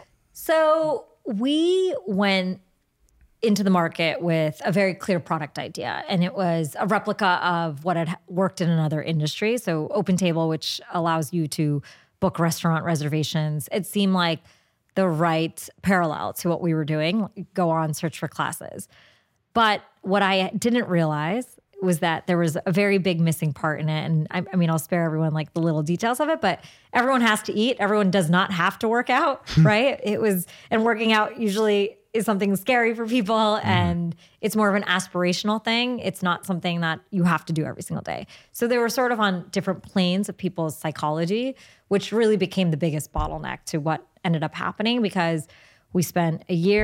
B: So we went into the market with a very clear product idea, and it was a replica of what had worked in another industry. So OpenTable, which allows you to book restaurant reservations. It seemed like the right parallel to what we were doing, go on, search for classes. But what I didn't realize was that there was a very big missing part in it. And I mean, I'll spare everyone like the little details of it, but everyone has to eat. Everyone does not have to work out, right? And working out usually is something scary for people, and it's more of an aspirational thing. It's not something that you have to do every single day. So they were sort of on different planes of people's psychology, which really became the biggest bottleneck to what ended up happening, because we spent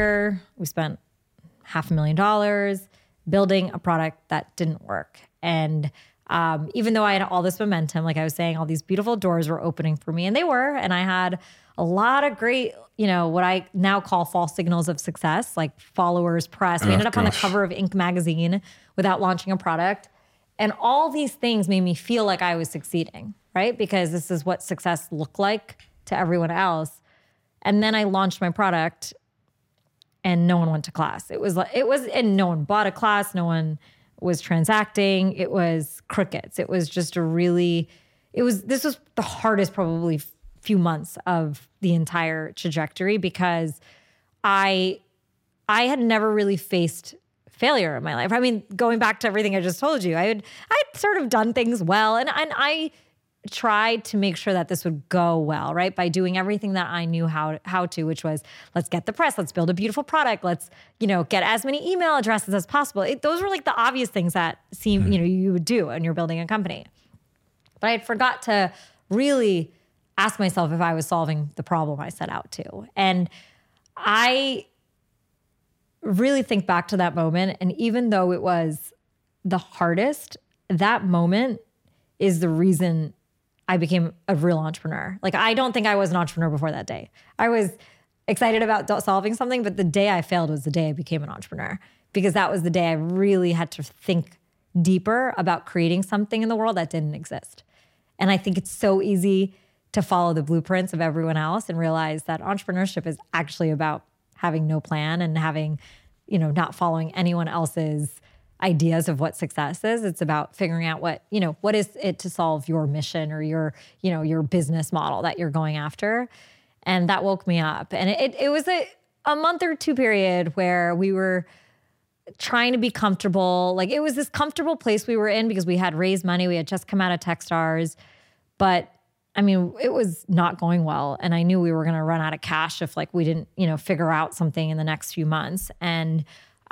B: $500,000 building a product that didn't work. And even though I had all this momentum, like I was saying, all these beautiful doors were opening for me, and they were, and I had a lot of great, what I now call false signals of success, like followers, press. We ended up on the cover of Inc. magazine without launching a product. And all these things made me feel like I was succeeding, right? Because this is what success looked like to everyone else. And then I launched my product and no one went to class. And no one bought a class. No one was transacting. It was crickets. It was just this was the hardest probably few months of the entire trajectory, because I had never really faced failure in my life. I mean, going back to everything I just told you, I'd sort of done things well, and I tried to make sure that this would go well, right? By doing everything that I knew how to, which was, let's get the press, let's build a beautiful product, let's, get as many email addresses as possible. Those were like the obvious things that seem, you would do when you're building a company. But I forgot to really ask myself if I was solving the problem I set out to. And I really think back to that moment. And even though it was the hardest, that moment is the reason I became a real entrepreneur. Like, I don't think I was an entrepreneur before that day. I was excited about solving something, but the day I failed was the day I became an entrepreneur, because that was the day I really had to think deeper about creating something in the world that didn't exist. And I think it's so easy to follow the blueprints of everyone else and realize that entrepreneurship is actually about having no plan and having, not following anyone else's ideas of what success is. It's about figuring out what is it to solve your mission or your business model that you're going after. And that woke me up. And it was a month or two period where we were trying to be comfortable. Like, it was this comfortable place we were in because we had raised money. We had just come out of Techstars, but I mean, it was not going well. And I knew we were going to run out of cash if we didn't, figure out something in the next few months. And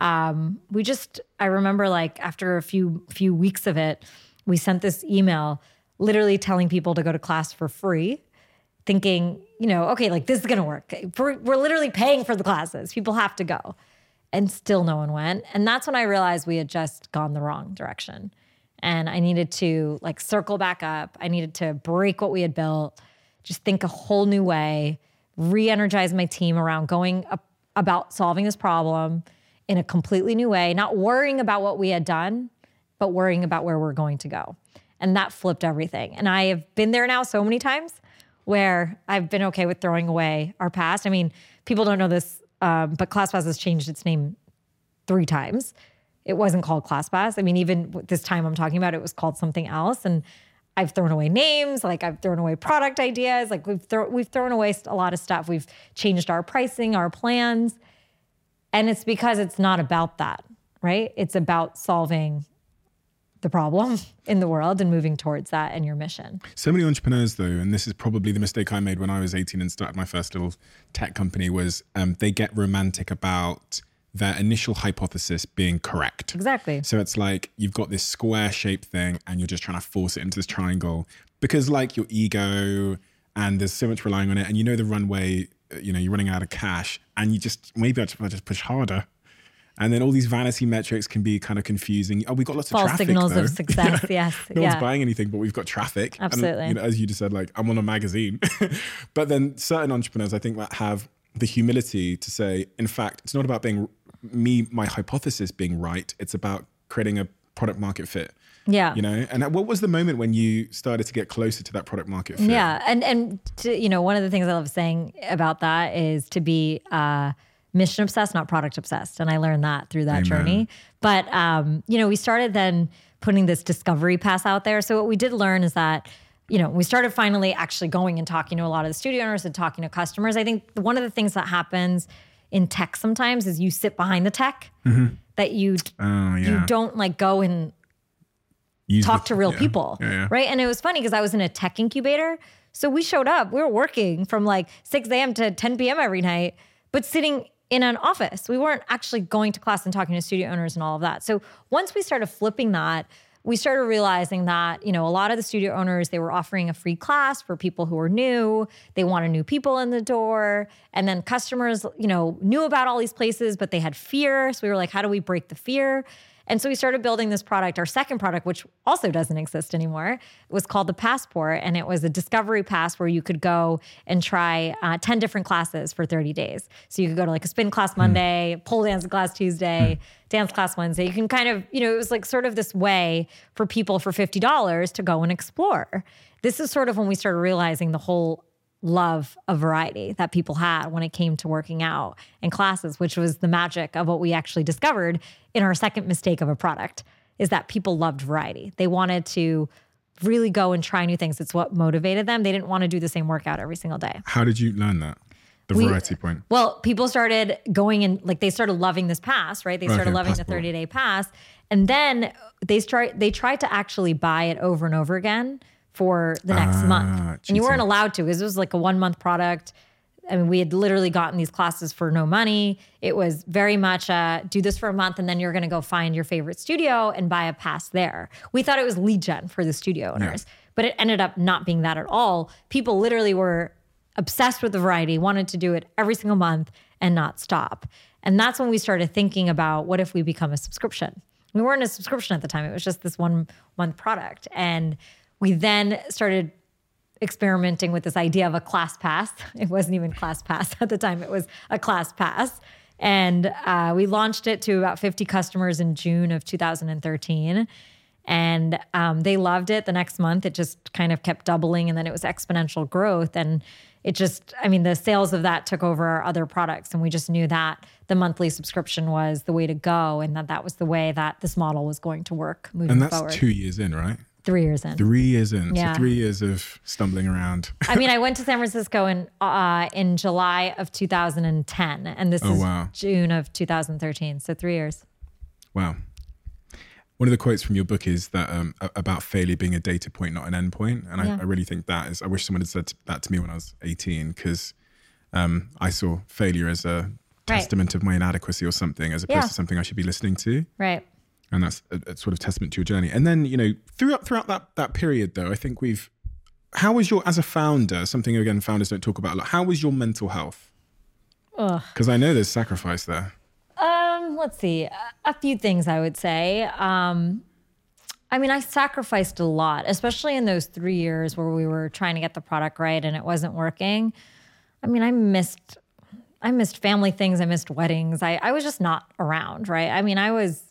B: I remember after a few weeks of it, we sent this email literally telling people to go to class for free, thinking, okay, this is going to work. We're literally paying for the classes. People have to go. And still no one went. And that's when I realized we had just gone the wrong direction. And I needed to circle back up. I needed to break what we had built, just think a whole new way, re-energize my team around going about solving this problem in a completely new way, not worrying about what we had done, but worrying about where we're going to go. And that flipped everything. And I have been there now so many times where I've been okay with throwing away our past. I mean, people don't know this, but ClassPass has changed its name 3 times. It wasn't called ClassPass. I mean, even this time I'm talking about, it was called something else. And I've thrown away names, like I've thrown away product ideas, like we've thrown away a lot of stuff. We've changed our pricing, our plans. And it's because it's not about that, right? It's about solving the problem in the world and moving towards that and your mission.
A: So many entrepreneurs though, and this is probably the mistake I made when I was 18 and started my first little tech company, was they get romantic about their initial hypothesis being correct.
B: Exactly.
A: So it's like you've got this square shaped thing and you're just trying to force it into this triangle because like your ego and there's so much relying on it and you know the runway, you're running out of cash and you just, maybe I'll just push harder. And then all these vanity metrics can be kind of confusing. Oh, we've got lots of
B: false
A: traffic
B: signals
A: though.
B: of success, yes.
A: No one's buying anything, but we've got traffic.
B: Absolutely.
A: And, as you just said, like I'm on a magazine. But then certain entrepreneurs, I think, that have the humility to say, in fact, it's not about my hypothesis being right. It's about creating a product market fit.
B: Yeah.
A: And what was the moment when you started to get closer to that product market fit?
B: Yeah. And one of the things I love saying about that is to be mission obsessed, not product obsessed. And I learned that through that journey. But, we started then putting this discovery pass out there. So what we did learn is that, we started finally actually going and talking to a lot of the studio owners and talking to customers. I think one of the things that happens in tech sometimes is you sit behind the tech, that you don't like go and talk to real people, right? And it was funny because I was in a tech incubator. So we showed up, we were working from like 6 a.m. to 10 p.m. every night, but sitting in an office. We weren't actually going to class and talking to studio owners and all of that. So once we started flipping that, we started realizing that, a lot of the studio owners, they were offering a free class for people who were new. They wanted new people in the door. And then customers, knew about all these places, but they had fear. So we were like, how do we break the fear? And so we started building this product. Our second product, which also doesn't exist anymore, was called the Passport. And it was a discovery pass where you could go and try 10 different classes for 30 days. So you could go to like a spin class Monday, pole dance class Tuesday, dance class Wednesday. You can kind of, it was like sort of this way for people for $50 to go and explore. This is sort of when we started realizing the whole love of variety that people had when it came to working out and classes, which was the magic of what we actually discovered in our second mistake of a product, is that people loved variety. They wanted to really go and try new things. It's what motivated them. They didn't want to do the same workout every single day.
A: How did you learn that? The variety point.
B: Well, people started going and like they started loving this pass, right? They started loving Passport. The 30-day pass. And then they tried to actually buy it over and over again for the next month. And you weren't allowed to because it was like a 1-month product. I mean, we had literally gotten these classes for no money. It was very much do this for a month and then you're going to go find your favorite studio and buy a pass there. We thought it was lead gen for the studio owners, but it ended up not being that at all. People literally were obsessed with the variety, wanted to do it every single month and not stop. And that's when we started thinking about what if we become a subscription? We weren't a subscription at the time. It was just this 1-month product. And we then started experimenting with this idea of a class pass. It wasn't even class pass at the time. It was a class pass. And we launched it to about 50 customers in June of 2013. And they loved it. The next month, it just kind of kept doubling. And then it was exponential growth. And it just, the sales of that took over our other products. And we just knew that the monthly subscription was the way to go. And that was the way that this model was going to work moving forward.
A: And that's 2 years in, right?
B: 3 years in.
A: 3 years in.
B: Yeah.
A: So 3 years of stumbling around.
B: I went to San Francisco in July of 2010, and this is June of 2013. So 3 years.
A: Wow. One of the quotes from your book is that about failure being a data point, not an end point. And I really think that is, I wish someone had said that to me when I was 18, because I saw failure as a testament of my inadequacy or something, as opposed to something I should be listening to.
B: Right.
A: And that's a sort of testament to your journey. And then, throughout that period though, I think how was as a founder, something again, founders don't talk about a lot, how was your mental health? Because I know there's sacrifice there.
B: Let's see, a few things I would say. I sacrificed a lot, especially in those 3 years where we were trying to get the product right and it wasn't working. I mean, I missed family things. I missed weddings. I was just not around, right? I mean, I was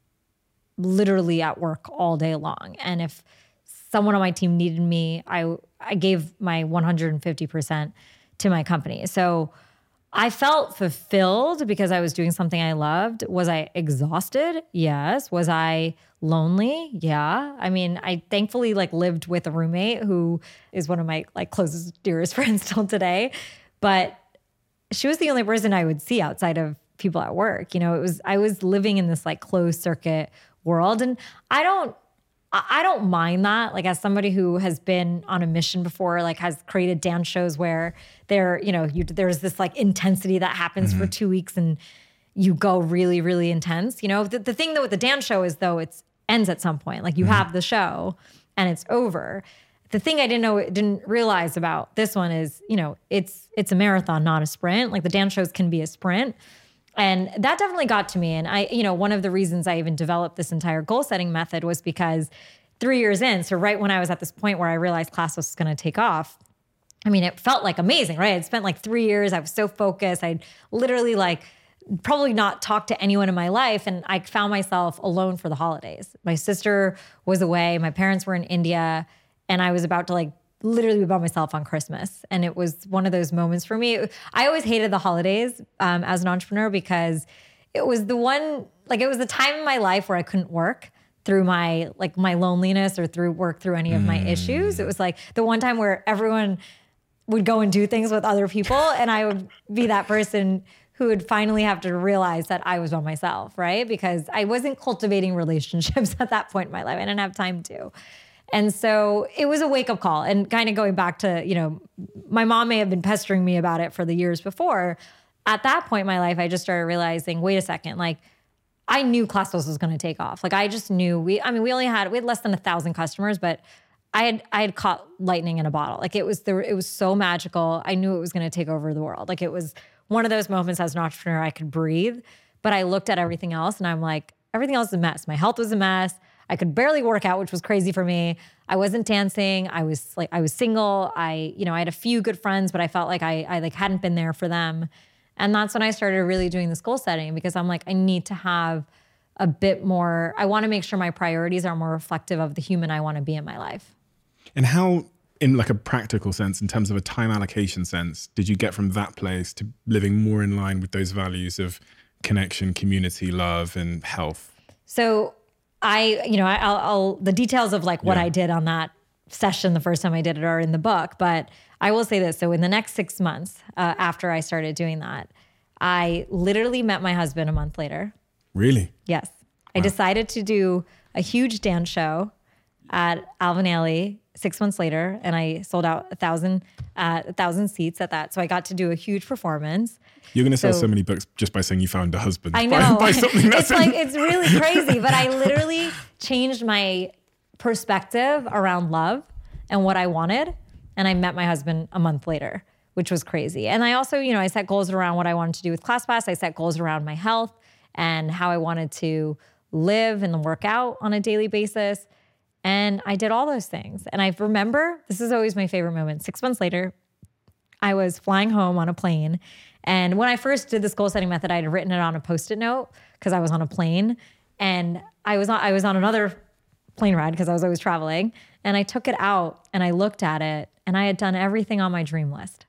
B: literally at work all day long. And if someone on my team needed me, I gave my 150% to my company. So I felt fulfilled because I was doing something I loved. Was I exhausted? Yes. Was I lonely? Yeah. I mean, I thankfully lived with a roommate who is one of my closest, dearest friends till today. But she was the only person I would see outside of people at work. I was living in this closed circuit world. And I don't mind that. As somebody who has been on a mission before, has created dance shows where there's this intensity that happens for 2 weeks and you go really, really intense. The thing though with the dance show is though it ends at some point. You have the show and it's over. The thing I didn't realize about this one is, it's a marathon, not a sprint. The dance shows can be a sprint. And that definitely got to me. And one of the reasons I even developed this entire goal setting method was because 3 years in, so right when I was at this point where I realized ClassPass was going to take off, I mean, it felt amazing, right? I'd spent 3 years. I was so focused. I'd literally probably not talked to anyone in my life. And I found myself alone for the holidays. My sister was away. My parents were in India. And I was about to literally be by myself on Christmas. And it was one of those moments for me. I always hated the holidays as an entrepreneur because it was the one, it was the time in my life where I couldn't work through my, my loneliness or work through any of my issues. It was the one time where everyone would go and do things with other people. And I would be that person who would finally have to realize that I was by myself, right? Because I wasn't cultivating relationships at that point in my life. I didn't have time to. And so it was a wake-up call. And kind of going back to, my mom may have been pestering me about it for the years before. At that point in my life, I just started realizing, wait a second, I knew ClassPass was going to take off. I just knew we had less than 1,000 customers, but I had caught lightning in a bottle. It was so magical. I knew it was going to take over the world. It was one of those moments as an entrepreneur I could breathe, but I looked at everything else and I'm everything else is a mess. My health was a mess. I could barely work out, which was crazy for me. I wasn't dancing. I was single. I had a few good friends, but I felt like I hadn't been there for them. And that's when I started really doing this goal setting because I'm I need to have a bit more, I want to make sure my priorities are more reflective of the human I want to be in my life.
A: And how, in a practical sense, in terms of a time allocation sense, did you get from that place to living more in line with those values of connection, community, love, and health?
B: So I'll the details of what I did on that session the first time I did it are in the book, but I will say this. So in the next 6 months after I started doing that, I literally met my husband a month later.
A: Really?
B: Yes. Wow. I decided to do a huge dance show at Alvin Ailey 6 months later, and I sold out 1,000 seats at that. So I got to do a huge performance.
A: You're going to sell so many books just by saying you found a husband.
B: I know.
A: By something that's
B: it's really crazy, but I literally changed my perspective around love and what I wanted. And I met my husband a month later, which was crazy. And I also, I set goals around what I wanted to do with ClassPass. I set goals around my health and how I wanted to live and work out on a daily basis. And I did all those things. And I remember, this is always my favorite moment. 6 months later, I was flying home on a plane. And when I first did this goal setting method, I had written it on a Post-it note because I was on a plane. And I was on another plane ride because I was always traveling. And I took it out and I looked at it and I had done everything on my dream list.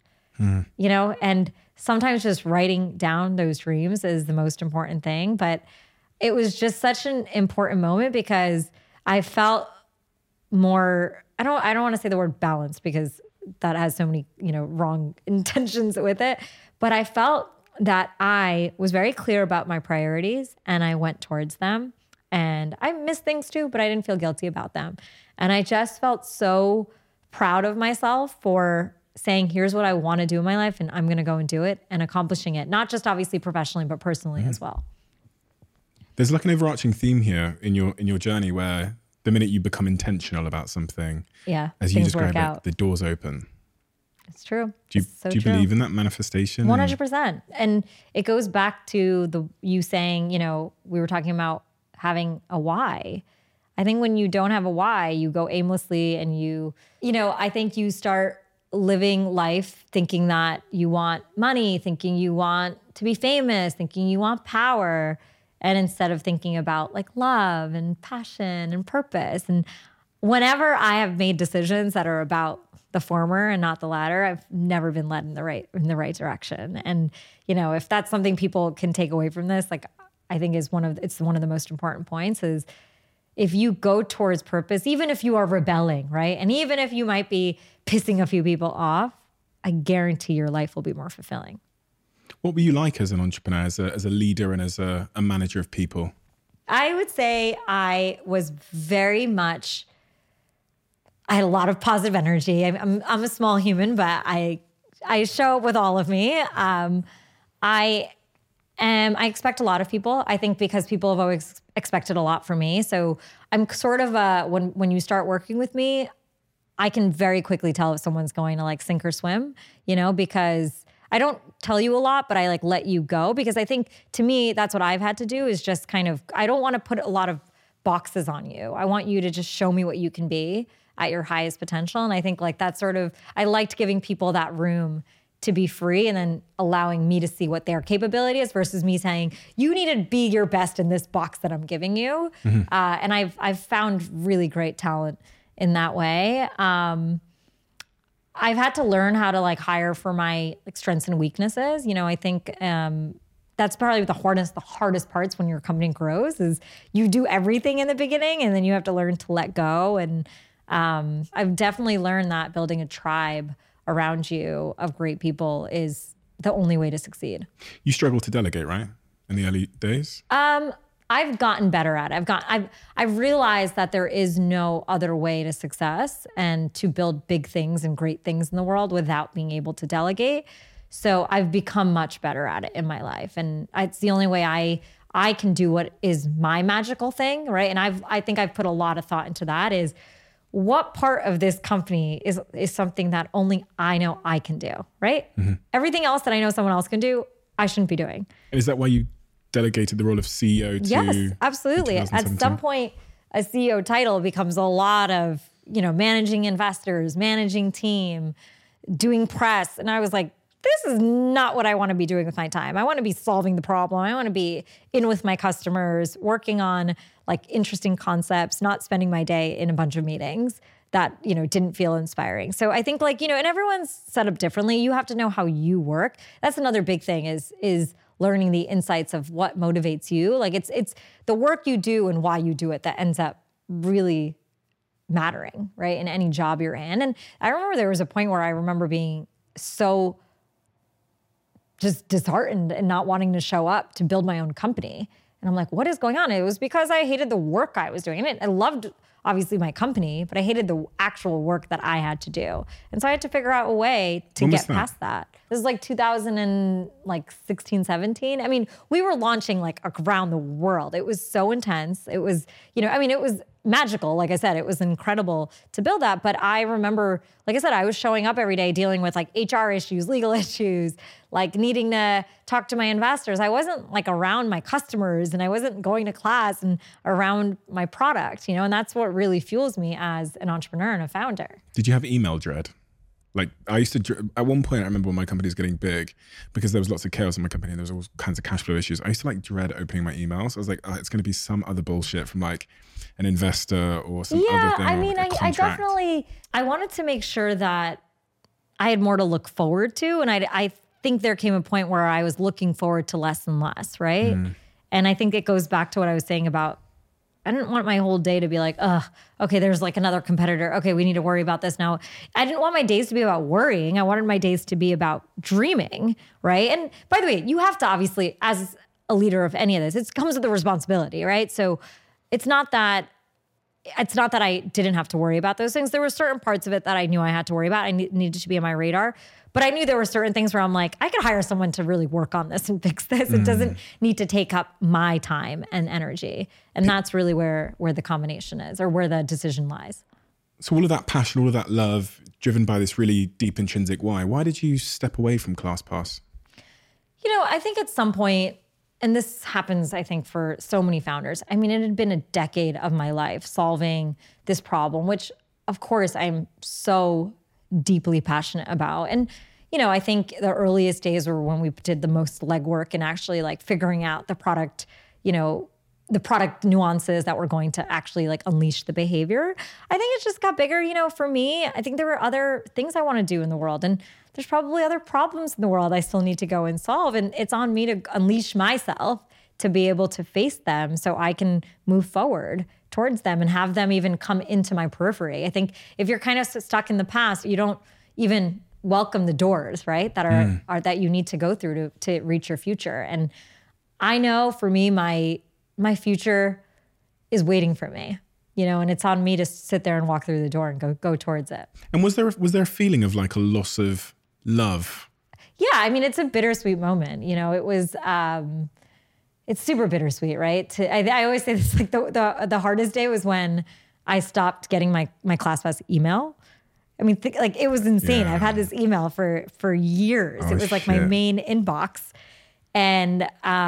B: And sometimes just writing down those dreams is the most important thing. But it was just such an important moment because I felt more, I don't want to say the word balance because that has so many, wrong intentions with it. But I felt that I was very clear about my priorities and I went towards them. And I missed things too, but I didn't feel guilty about them. And I just felt so proud of myself for saying, here's what I want to do in my life and I'm going to go and do it and accomplishing it. Not just obviously professionally, but personally as well.
A: There's an overarching theme here in your journey where the minute you become intentional about something, as you describe it, the doors open.
B: It's true.
A: Do you believe in that manifestation?
B: 100%. And it goes back to you saying, we were talking about having a why. I think when you don't have a why, you go aimlessly and I think you start living life thinking that you want money, thinking you want to be famous, thinking you want power, and instead of thinking about like love and passion and purpose. And whenever I have made decisions that are about the former and not the latter, I've never been led in the right direction. And if that's something people can take away from this, like I think it's one of the most important points is if you go towards purpose, even if you are rebelling, right? And even if you might be pissing a few people off, I guarantee your life will be more fulfilling.
A: What were you like as an entrepreneur, as a leader and as a manager of people?
B: I would say I was very much, I had a lot of positive energy. I'm a small human, but I show up with all of me. I expect a lot of people. I think because people have always expected a lot from me. So I'm sort of when you start working with me, I can very quickly tell if someone's going to like sink or swim, because I don't tell you a lot, but I like let you go, because I think to me, that's what I've had to do is just kind of, I don't want to put a lot of boxes on you. I want you to just show me what you can be at your highest potential. And I think like that's sort of, I liked giving people that room to be free and then allowing me to see what their capability is versus me saying, you need to be your best in this box that I'm giving you. Mm-hmm. And I've found really great talent in that way. I've had to learn how to like hire for my like strengths and weaknesses. I think that's probably the hardest parts when your company grows is you do everything in the beginning and then you have to learn to let go. And I've definitely learned that building a tribe around you of great people is the only way to succeed.
A: You struggled to delegate, right? In the early days?
B: I've gotten better at it. I've realized that there is no other way to success and to build big things and great things in the world without being able to delegate. So I've become much better at it in my life. And it's the only way I can do what is my magical thing, right? And I think I've put a lot of thought into that is what part of this company is something that only I know I can do, right? Mm-hmm. Everything else that I know someone else can do, I shouldn't be doing.
A: Is that why you delegated the role of CEO to?
B: Yes, absolutely. At some point, a CEO title becomes a lot of, managing investors, managing team, doing press. And I was like, this is not what I want to be doing with my time. I want to be solving the problem. I want to be in with my customers, working on like interesting concepts, not spending my day in a bunch of meetings that, didn't feel inspiring. So I think like, and everyone's set up differently. You have to know how you work. That's another big thing is learning the insights of what motivates you. Like it's the work you do and why you do it that ends up really mattering, right? In any job you're in. And I remember there was a point where I remember being so just disheartened and not wanting to show up to build my own company. And I'm like, what is going on? It was because I hated the work I was doing. I loved, obviously, my company, but I hated the actual work that I had to do. And so I had to figure out a way to get past that. This is like 2016, 17. I mean, we were launching like around the world. It was so intense. It was, it was magical. Like I said, it was incredible to build that. But I remember, like I said, I was showing up every day dealing with like HR issues, legal issues, like needing to talk to my investors. I wasn't like around my customers and I wasn't going to class and around my product, and that's what really fuels me as an entrepreneur and a founder.
A: Did you have email dread? Like I used to, at one point I remember when my company was getting big because there was lots of chaos in my company and there was all kinds of cash flow issues. I used to like dread opening my emails. I was like, it's going to be some other bullshit from like an investor or some other thing.
B: I mean, I definitely, I wanted to make sure that I had more to look forward to. And I think there came a point where I was looking forward to less and less, right? Mm. And I think it goes back to what I was saying about, I didn't want my whole day to be like, okay, there's like another competitor. Okay, we need to worry about this now. I didn't want my days to be about worrying. I wanted my days to be about dreaming, right? And by the way, you have to obviously, as a leader of any of this, it comes with the responsibility, right? So it's not that I didn't have to worry about those things. There were certain parts of it that I knew I had to worry about. I needed to be on my radar. But I knew there were certain things where I'm like, I could hire someone to really work on this and fix this. It doesn't need to take up my time and energy. And that's really where the combination is, or where the decision lies.
A: So all of that passion, all of that love, driven by this really deep intrinsic why did you step away from ClassPass?
B: I think at some point, and this happens, I think, for so many founders. I mean, it had been a decade of my life solving this problem, which of course I'm so deeply passionate about. And, you know, I think the earliest days were when we did the most legwork and actually like figuring out the product, you know, the product nuances that were going to actually like unleash the behavior. I think it just got bigger, you know, for me. I think there were other things I want to do in the world, and there's probably other problems in the world I still need to go and solve. And it's on me to unleash myself to be able to face them so I can move forward towards them and have them even come into my periphery. I think if you're kind of stuck in the past, you don't even welcome the doors, right? That are that you need to go through to reach your future. And I know for me, my future is waiting for me, you know, and it's on me to sit there and walk through the door and go towards it.
A: And was there a feeling of like a loss of love?
B: Yeah, I mean, it's a bittersweet moment. You know, it was, it's super bittersweet, right? I always say this, like the hardest day was when I stopped getting my ClassPass email. I mean, like it was insane.
A: Yeah.
B: I've had this email for years. It was like my main inbox. And,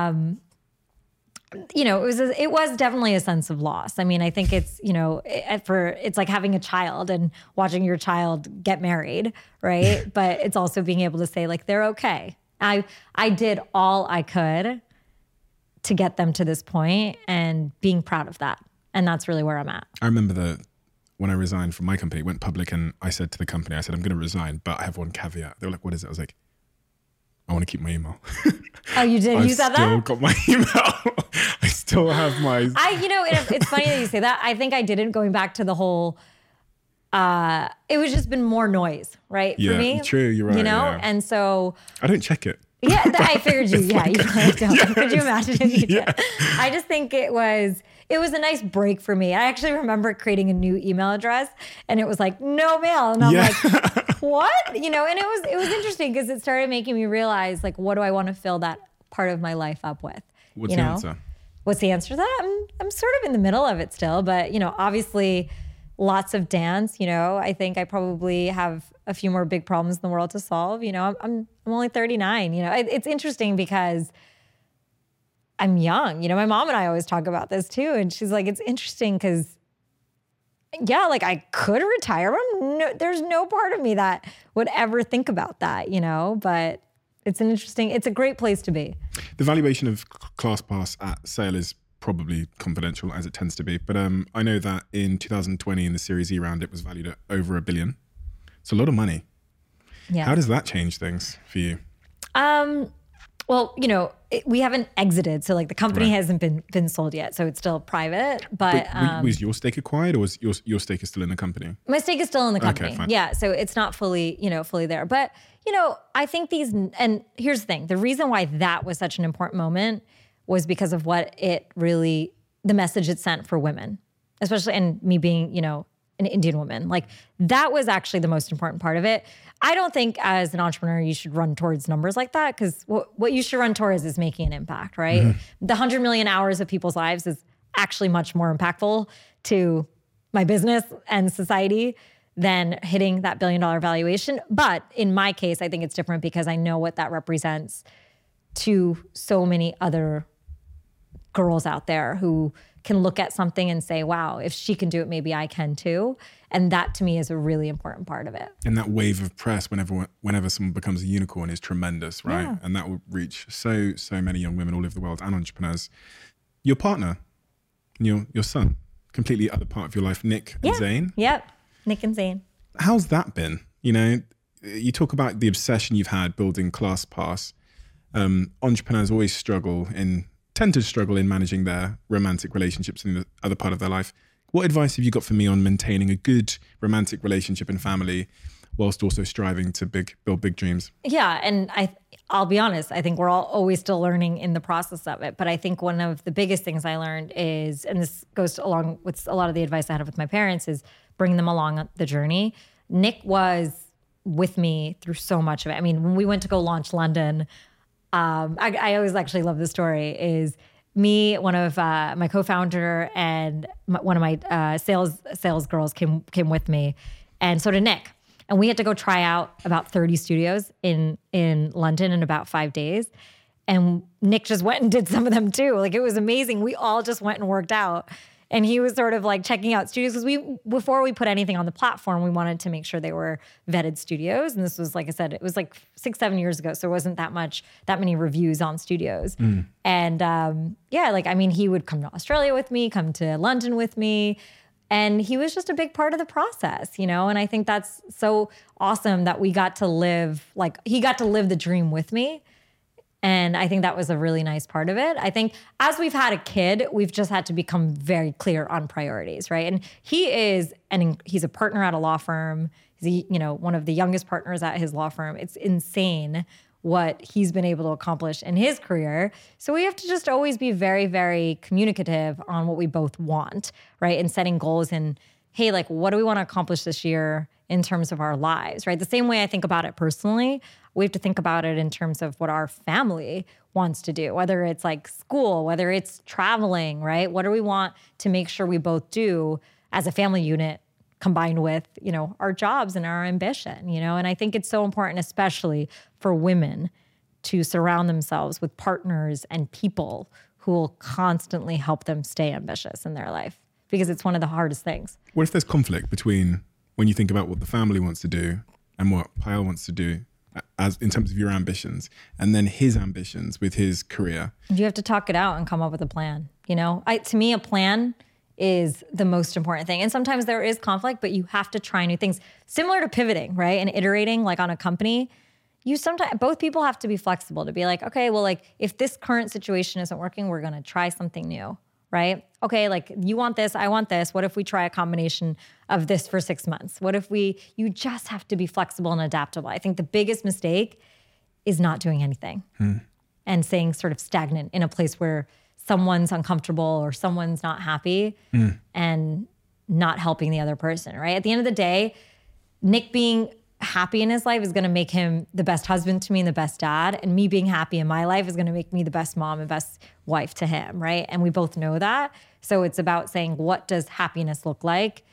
B: you know, it was definitely a sense of loss. I mean, I think it's, you know, it's like having a child and watching your child get married, right? But it's also being able to say like, they're okay. I did all I could to get them to this point and being proud of that. And that's really where I'm at.
A: I remember when I resigned from my company, it went public, and I said to the company, I said, I'm going to resign, but I have one caveat. They were like, what is it? I was like, I want to keep my email.
B: Oh, you did? You said that?
A: I still got my email. I still have my...
B: You know, it's funny that you say that. I think I didn't, going back to the whole, it was just been more noise, right?
A: Yeah,
B: for me.
A: true, you're right.
B: You know?
A: Yeah.
B: And so...
A: I don't check it.
B: Yeah, I figured you, yeah, you probably don't.
A: Yeah.
B: Could you imagine if you did?
A: Yeah.
B: I just think it was a nice break for me. I actually remember creating a new email address and it was like, no mail. And I'm like, what? You know, and it was interesting because it started making me realize like, what do I want to fill that part of my life up with?
A: What's the answer?
B: What's the answer to that? I'm sort of in the middle of it still, but you know, obviously lots of dance, you know. I think I probably have a few more big problems in the world to solve. You know, I'm only 39, you know. It's interesting because I'm young. You know, my mom and I always talk about this too. And she's like, it's interesting because, yeah, like I could retire. There's no part of me that would ever think about that, you know, but it's a great place to be.
A: The valuation of ClassPass at sale is probably confidential, as it tends to be. But I know that in 2020 in the Series E round, it was valued at over $1 billion. It's a lot of money.
B: Yeah.
A: How does that change things for you?
B: Well, you know, we haven't exited. So like the company hasn't been sold yet. So it's still private. But
A: was your stake acquired, or was your stake is still in the company?
B: My stake is still in the company.
A: Okay, fine.
B: Yeah. So it's not fully there. But, you know, I think and here's the thing. The reason why that was such an important moment was because of what the message it sent for women, especially, and me being, you know, an Indian woman. Like that was actually the most important part of it. I don't think as an entrepreneur, you should run towards numbers like that, because what you should run towards is making an impact, right? Mm-hmm. The 100 million hours of people's lives is actually much more impactful to my business and society than hitting that $1 billion valuation. But in my case, I think it's different because I know what that represents to so many other girls out there who can look at something and say, wow, if she can do it, maybe I can too. And that to me is a really important part of it.
A: And that wave of press whenever someone becomes a unicorn is tremendous, right? Yeah. And that will reach so many young women all over the world and entrepreneurs. Your partner, your son, completely other part of your life, Nick and Zane.
B: Yep, Nick and Zane.
A: How's that been? You know, you talk about the obsession you've had building ClassPass. Entrepreneurs always tend to struggle in managing their romantic relationships in the other part of their life. What advice have you got for me on maintaining a good romantic relationship and family whilst also striving to build big dreams? Yeah,
B: and I'll be honest, I think we're all always still learning in the process of it. But I think one of the biggest things I learned is, and this goes along with a lot of the advice I had with my parents, is bring them along the journey. Nick was with me through so much of it. I mean, when we went to go launch London, I always actually love this story, is me, one of my co-founder and one of my sales girls came with me, and so did Nick. And we had to go try out about 30 studios in London in about 5 days. And Nick just went and did some of them too. Like it was amazing. We all just went and worked out. And he was sort of like checking out studios because before we put anything on the platform, we wanted to make sure they were vetted studios. And this was, like I said, it was like 6-7 years ago. So it wasn't that many reviews on studios. And he would come to Australia with me, come to London with me. And he was just a big part of the process, and I think that's so awesome that he got to live the dream with me. And I think that was a really nice part of it. I think as we've had a kid, we've just had to become very clear on priorities, right? And he's a partner at a law firm. He's one of the youngest partners at his law firm. It's insane what he's been able to accomplish in his career. So we have to just always be very, very communicative on what we both want, right? And setting goals and, hey, like, what do we want to accomplish this year in terms of our lives, right? The same way I think about it personally, we have to think about it in terms of what our family wants to do, whether it's like school, whether it's traveling, right? What do we want to make sure we both do as a family unit combined with, our jobs and our ambition, and I think it's so important, especially for women, to surround themselves with partners and people who will constantly help them stay ambitious in their life, because it's one of the hardest things.
A: What if there's conflict between when you think about what the family wants to do and what Payal wants to do as in terms of your ambitions, and then his ambitions with his career?
B: You have to talk it out and come up with a plan. To me, a plan is the most important thing. And sometimes there is conflict, but you have to try new things. Similar to pivoting, right? And iterating like on a company, both people have to be flexible to be like, okay, well, like if this current situation isn't working, we're going to try something new, right? Okay, like you want this, I want this. What if we try a combination of this for 6 months? What if you just have to be flexible and adaptable. I think the biggest mistake is not doing anything and staying sort of stagnant in a place where someone's uncomfortable or someone's not happy and not helping the other person, right? At the end of the day, Nick being happy in his life is going to make him the best husband to me and the best dad. And me being happy in my life is going to make me the best mom and best wife to him, right? And we both know that. So it's about saying, what does happiness look like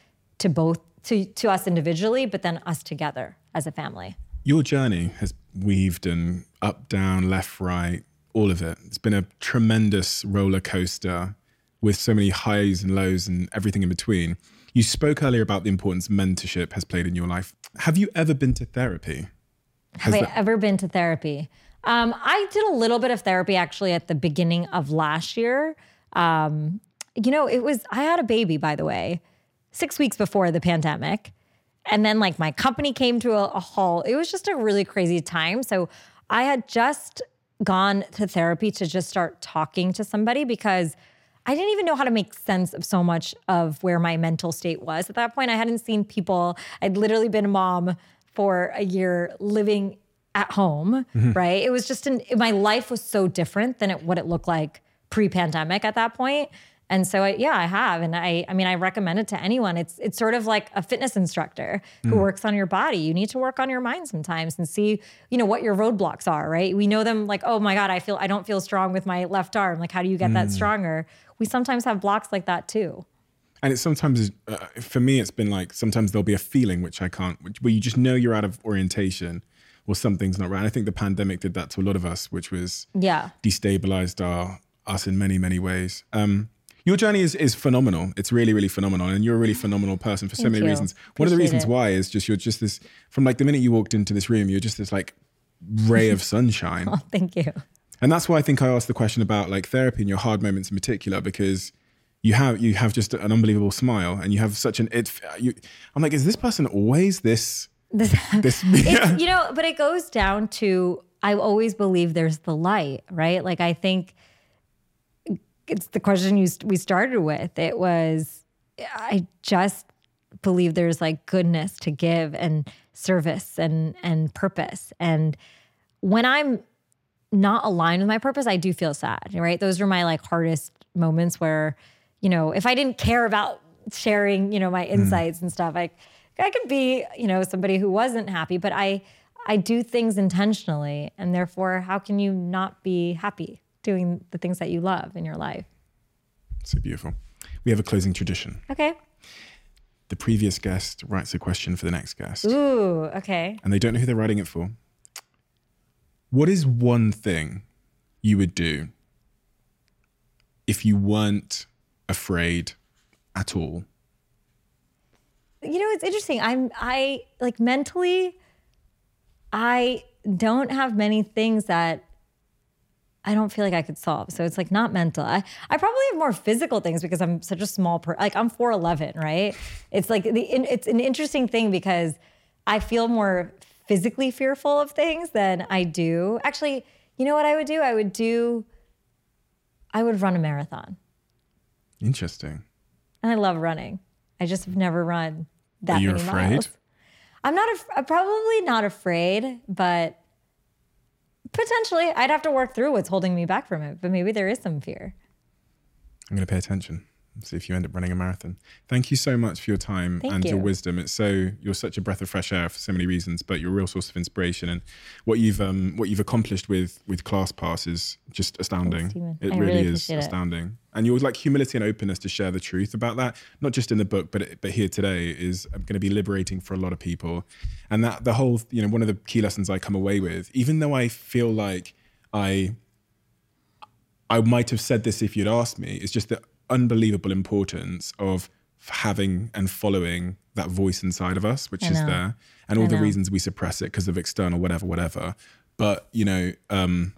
B: to us individually, but then us together as a family?
A: Your journey has weaved and up, down, left, right, all of it. It's been a tremendous roller coaster with so many highs and lows and everything in between. You spoke earlier about the importance mentorship has played in your life. Have you ever been to therapy?
B: Have I ever been to therapy? I did a little bit of therapy actually at the beginning of last year. I had a baby, by the way, 6 weeks before the pandemic. And then like my company came to a halt. It was just a really crazy time. So I had just gone to therapy to just start talking to somebody because I didn't even know how to make sense of so much of where my mental state was. At that point, I hadn't seen people. I'd literally been a mom for a year living at home, right? It was just, my life was so different than what it looked like pre-pandemic at that point. And so I have. And I recommend it to anyone. It's sort of like a fitness instructor who works on your body. You need to work on your mind sometimes and see, what your roadblocks are, right? We know them like, oh my God, I don't feel strong with my left arm. Like, how do you get that stronger? We sometimes have blocks like that too.
A: And it's sometimes, for me, it's been like, sometimes there'll be a feeling where you just know you're out of orientation or something's not right. And I think the pandemic did that to a lot of us, which was destabilized us in many, many ways. Your journey is phenomenal. It's really, really phenomenal. And you're a really phenomenal person for so many reasons. One of the reasons why is just, you're just this, from like the minute you walked into this room, you're just this like ray of sunshine.
B: Oh, thank you.
A: And that's why I think I asked the question about like therapy and your hard moments in particular, because you have just an unbelievable smile and you have such I'm like, is this person always this? But
B: it goes down to, I always believe there's the light, right? Like, I think it's the question we started with. It was, I just believe there's like goodness to give and service and purpose. And when I'm not aligned with my purpose, I do feel sad, right? Those were my like hardest moments where, if I didn't care about sharing, my insights and stuff, I could be, somebody who wasn't happy, but I do things intentionally. And therefore, how can you not be happy doing the things that you love in your life?
A: So beautiful. We have a closing tradition.
B: Okay.
A: The previous guest writes a question for the next guest.
B: Ooh, okay.
A: And they don't know who they're writing it for. What is one thing you would do if you weren't afraid at all?
B: It's interesting. I like mentally, I don't have many things that I don't feel like I could solve. So it's like not mental. I probably have more physical things because I'm such a small person. Like I'm 4'11", right? It's like it's an interesting thing because I feel more physically fearful of things than I do. Actually, you know what I would do? I would run a marathon.
A: Interesting.
B: And I love running. I just have never run that many miles.
A: Are you afraid?
B: I'm probably not afraid, but potentially I'd have to work through what's holding me back from it. But maybe there is some fear.
A: I'm going to pay attention. See if you end up running a marathon. Thank you so much for your time and your wisdom. You're such a breath of fresh air for so many reasons, but you're a real source of inspiration. And what you've accomplished with ClassPass is just astounding.
B: Thanks,
A: it really is astounding. And your like humility and openness to share the truth about that, not just in the book, but here today, is going to be liberating for a lot of people. And that the whole, one of the key lessons I come away with, even though I feel like I might have said this if you'd asked me, it's just that unbelievable importance of having and following that voice inside of us, which is there, and all the reasons we suppress it because of external whatever. But I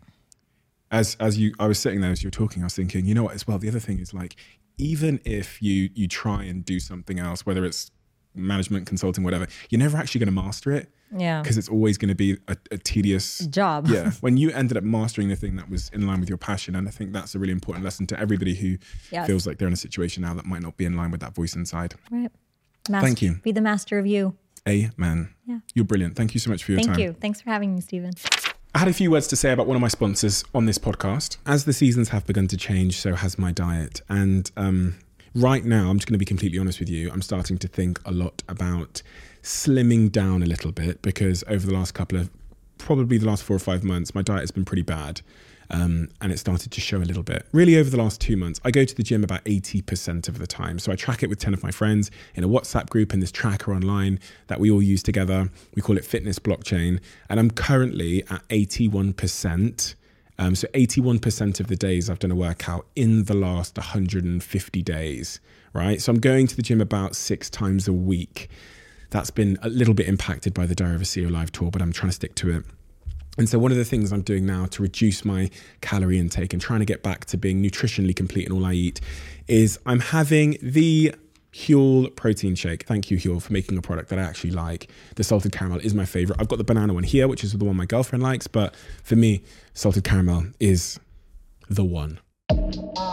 A: was sitting there as you were talking, I was thinking, you know what, as well, the other thing is like, even if you try and do something else, whether it's management, consulting, whatever, you're never actually going to master it.
B: Yeah.
A: Because it's always going to be a tedious
B: job.
A: Yeah. When you ended up mastering the thing that was in line with your passion. And I think that's a really important lesson to everybody who feels like they're in a situation now that might not be in line with that voice inside.
B: Right.
A: Thank you.
B: Be the master of you.
A: Amen. Yeah. You're brilliant. Thank you so much for your time.
B: Thank you. Thanks for having me, Stephen.
A: I had a few words to say about one of my sponsors on this podcast. As the seasons have begun to change, so has my diet. And right now, I'm just going to be completely honest with you, I'm starting to think a lot about slimming down a little bit, because over the last probably the last 4 or 5 months, my diet has been pretty bad. And it started to show a little bit. Really, over the last 2 months, I go to the gym about 80% of the time. So I track it with 10 of my friends in a WhatsApp group and this tracker online that we all use together. We call it Fitness Blockchain. And I'm currently at 81%. So 81% of the days I've done a workout in the last 150 days, right? So I'm going to the gym about 6 times a week. That's been a little bit impacted by the Diary of a CEO live tour, but I'm trying to stick to it. And so one of the things I'm doing now to reduce my calorie intake and trying to get back to being nutritionally complete in all I eat is I'm having the Huel protein shake. Thank you, Huel, for making a product that I actually like. The salted caramel is my favorite. I've got the banana one here, which is the one my girlfriend likes. But for me, salted caramel is the one.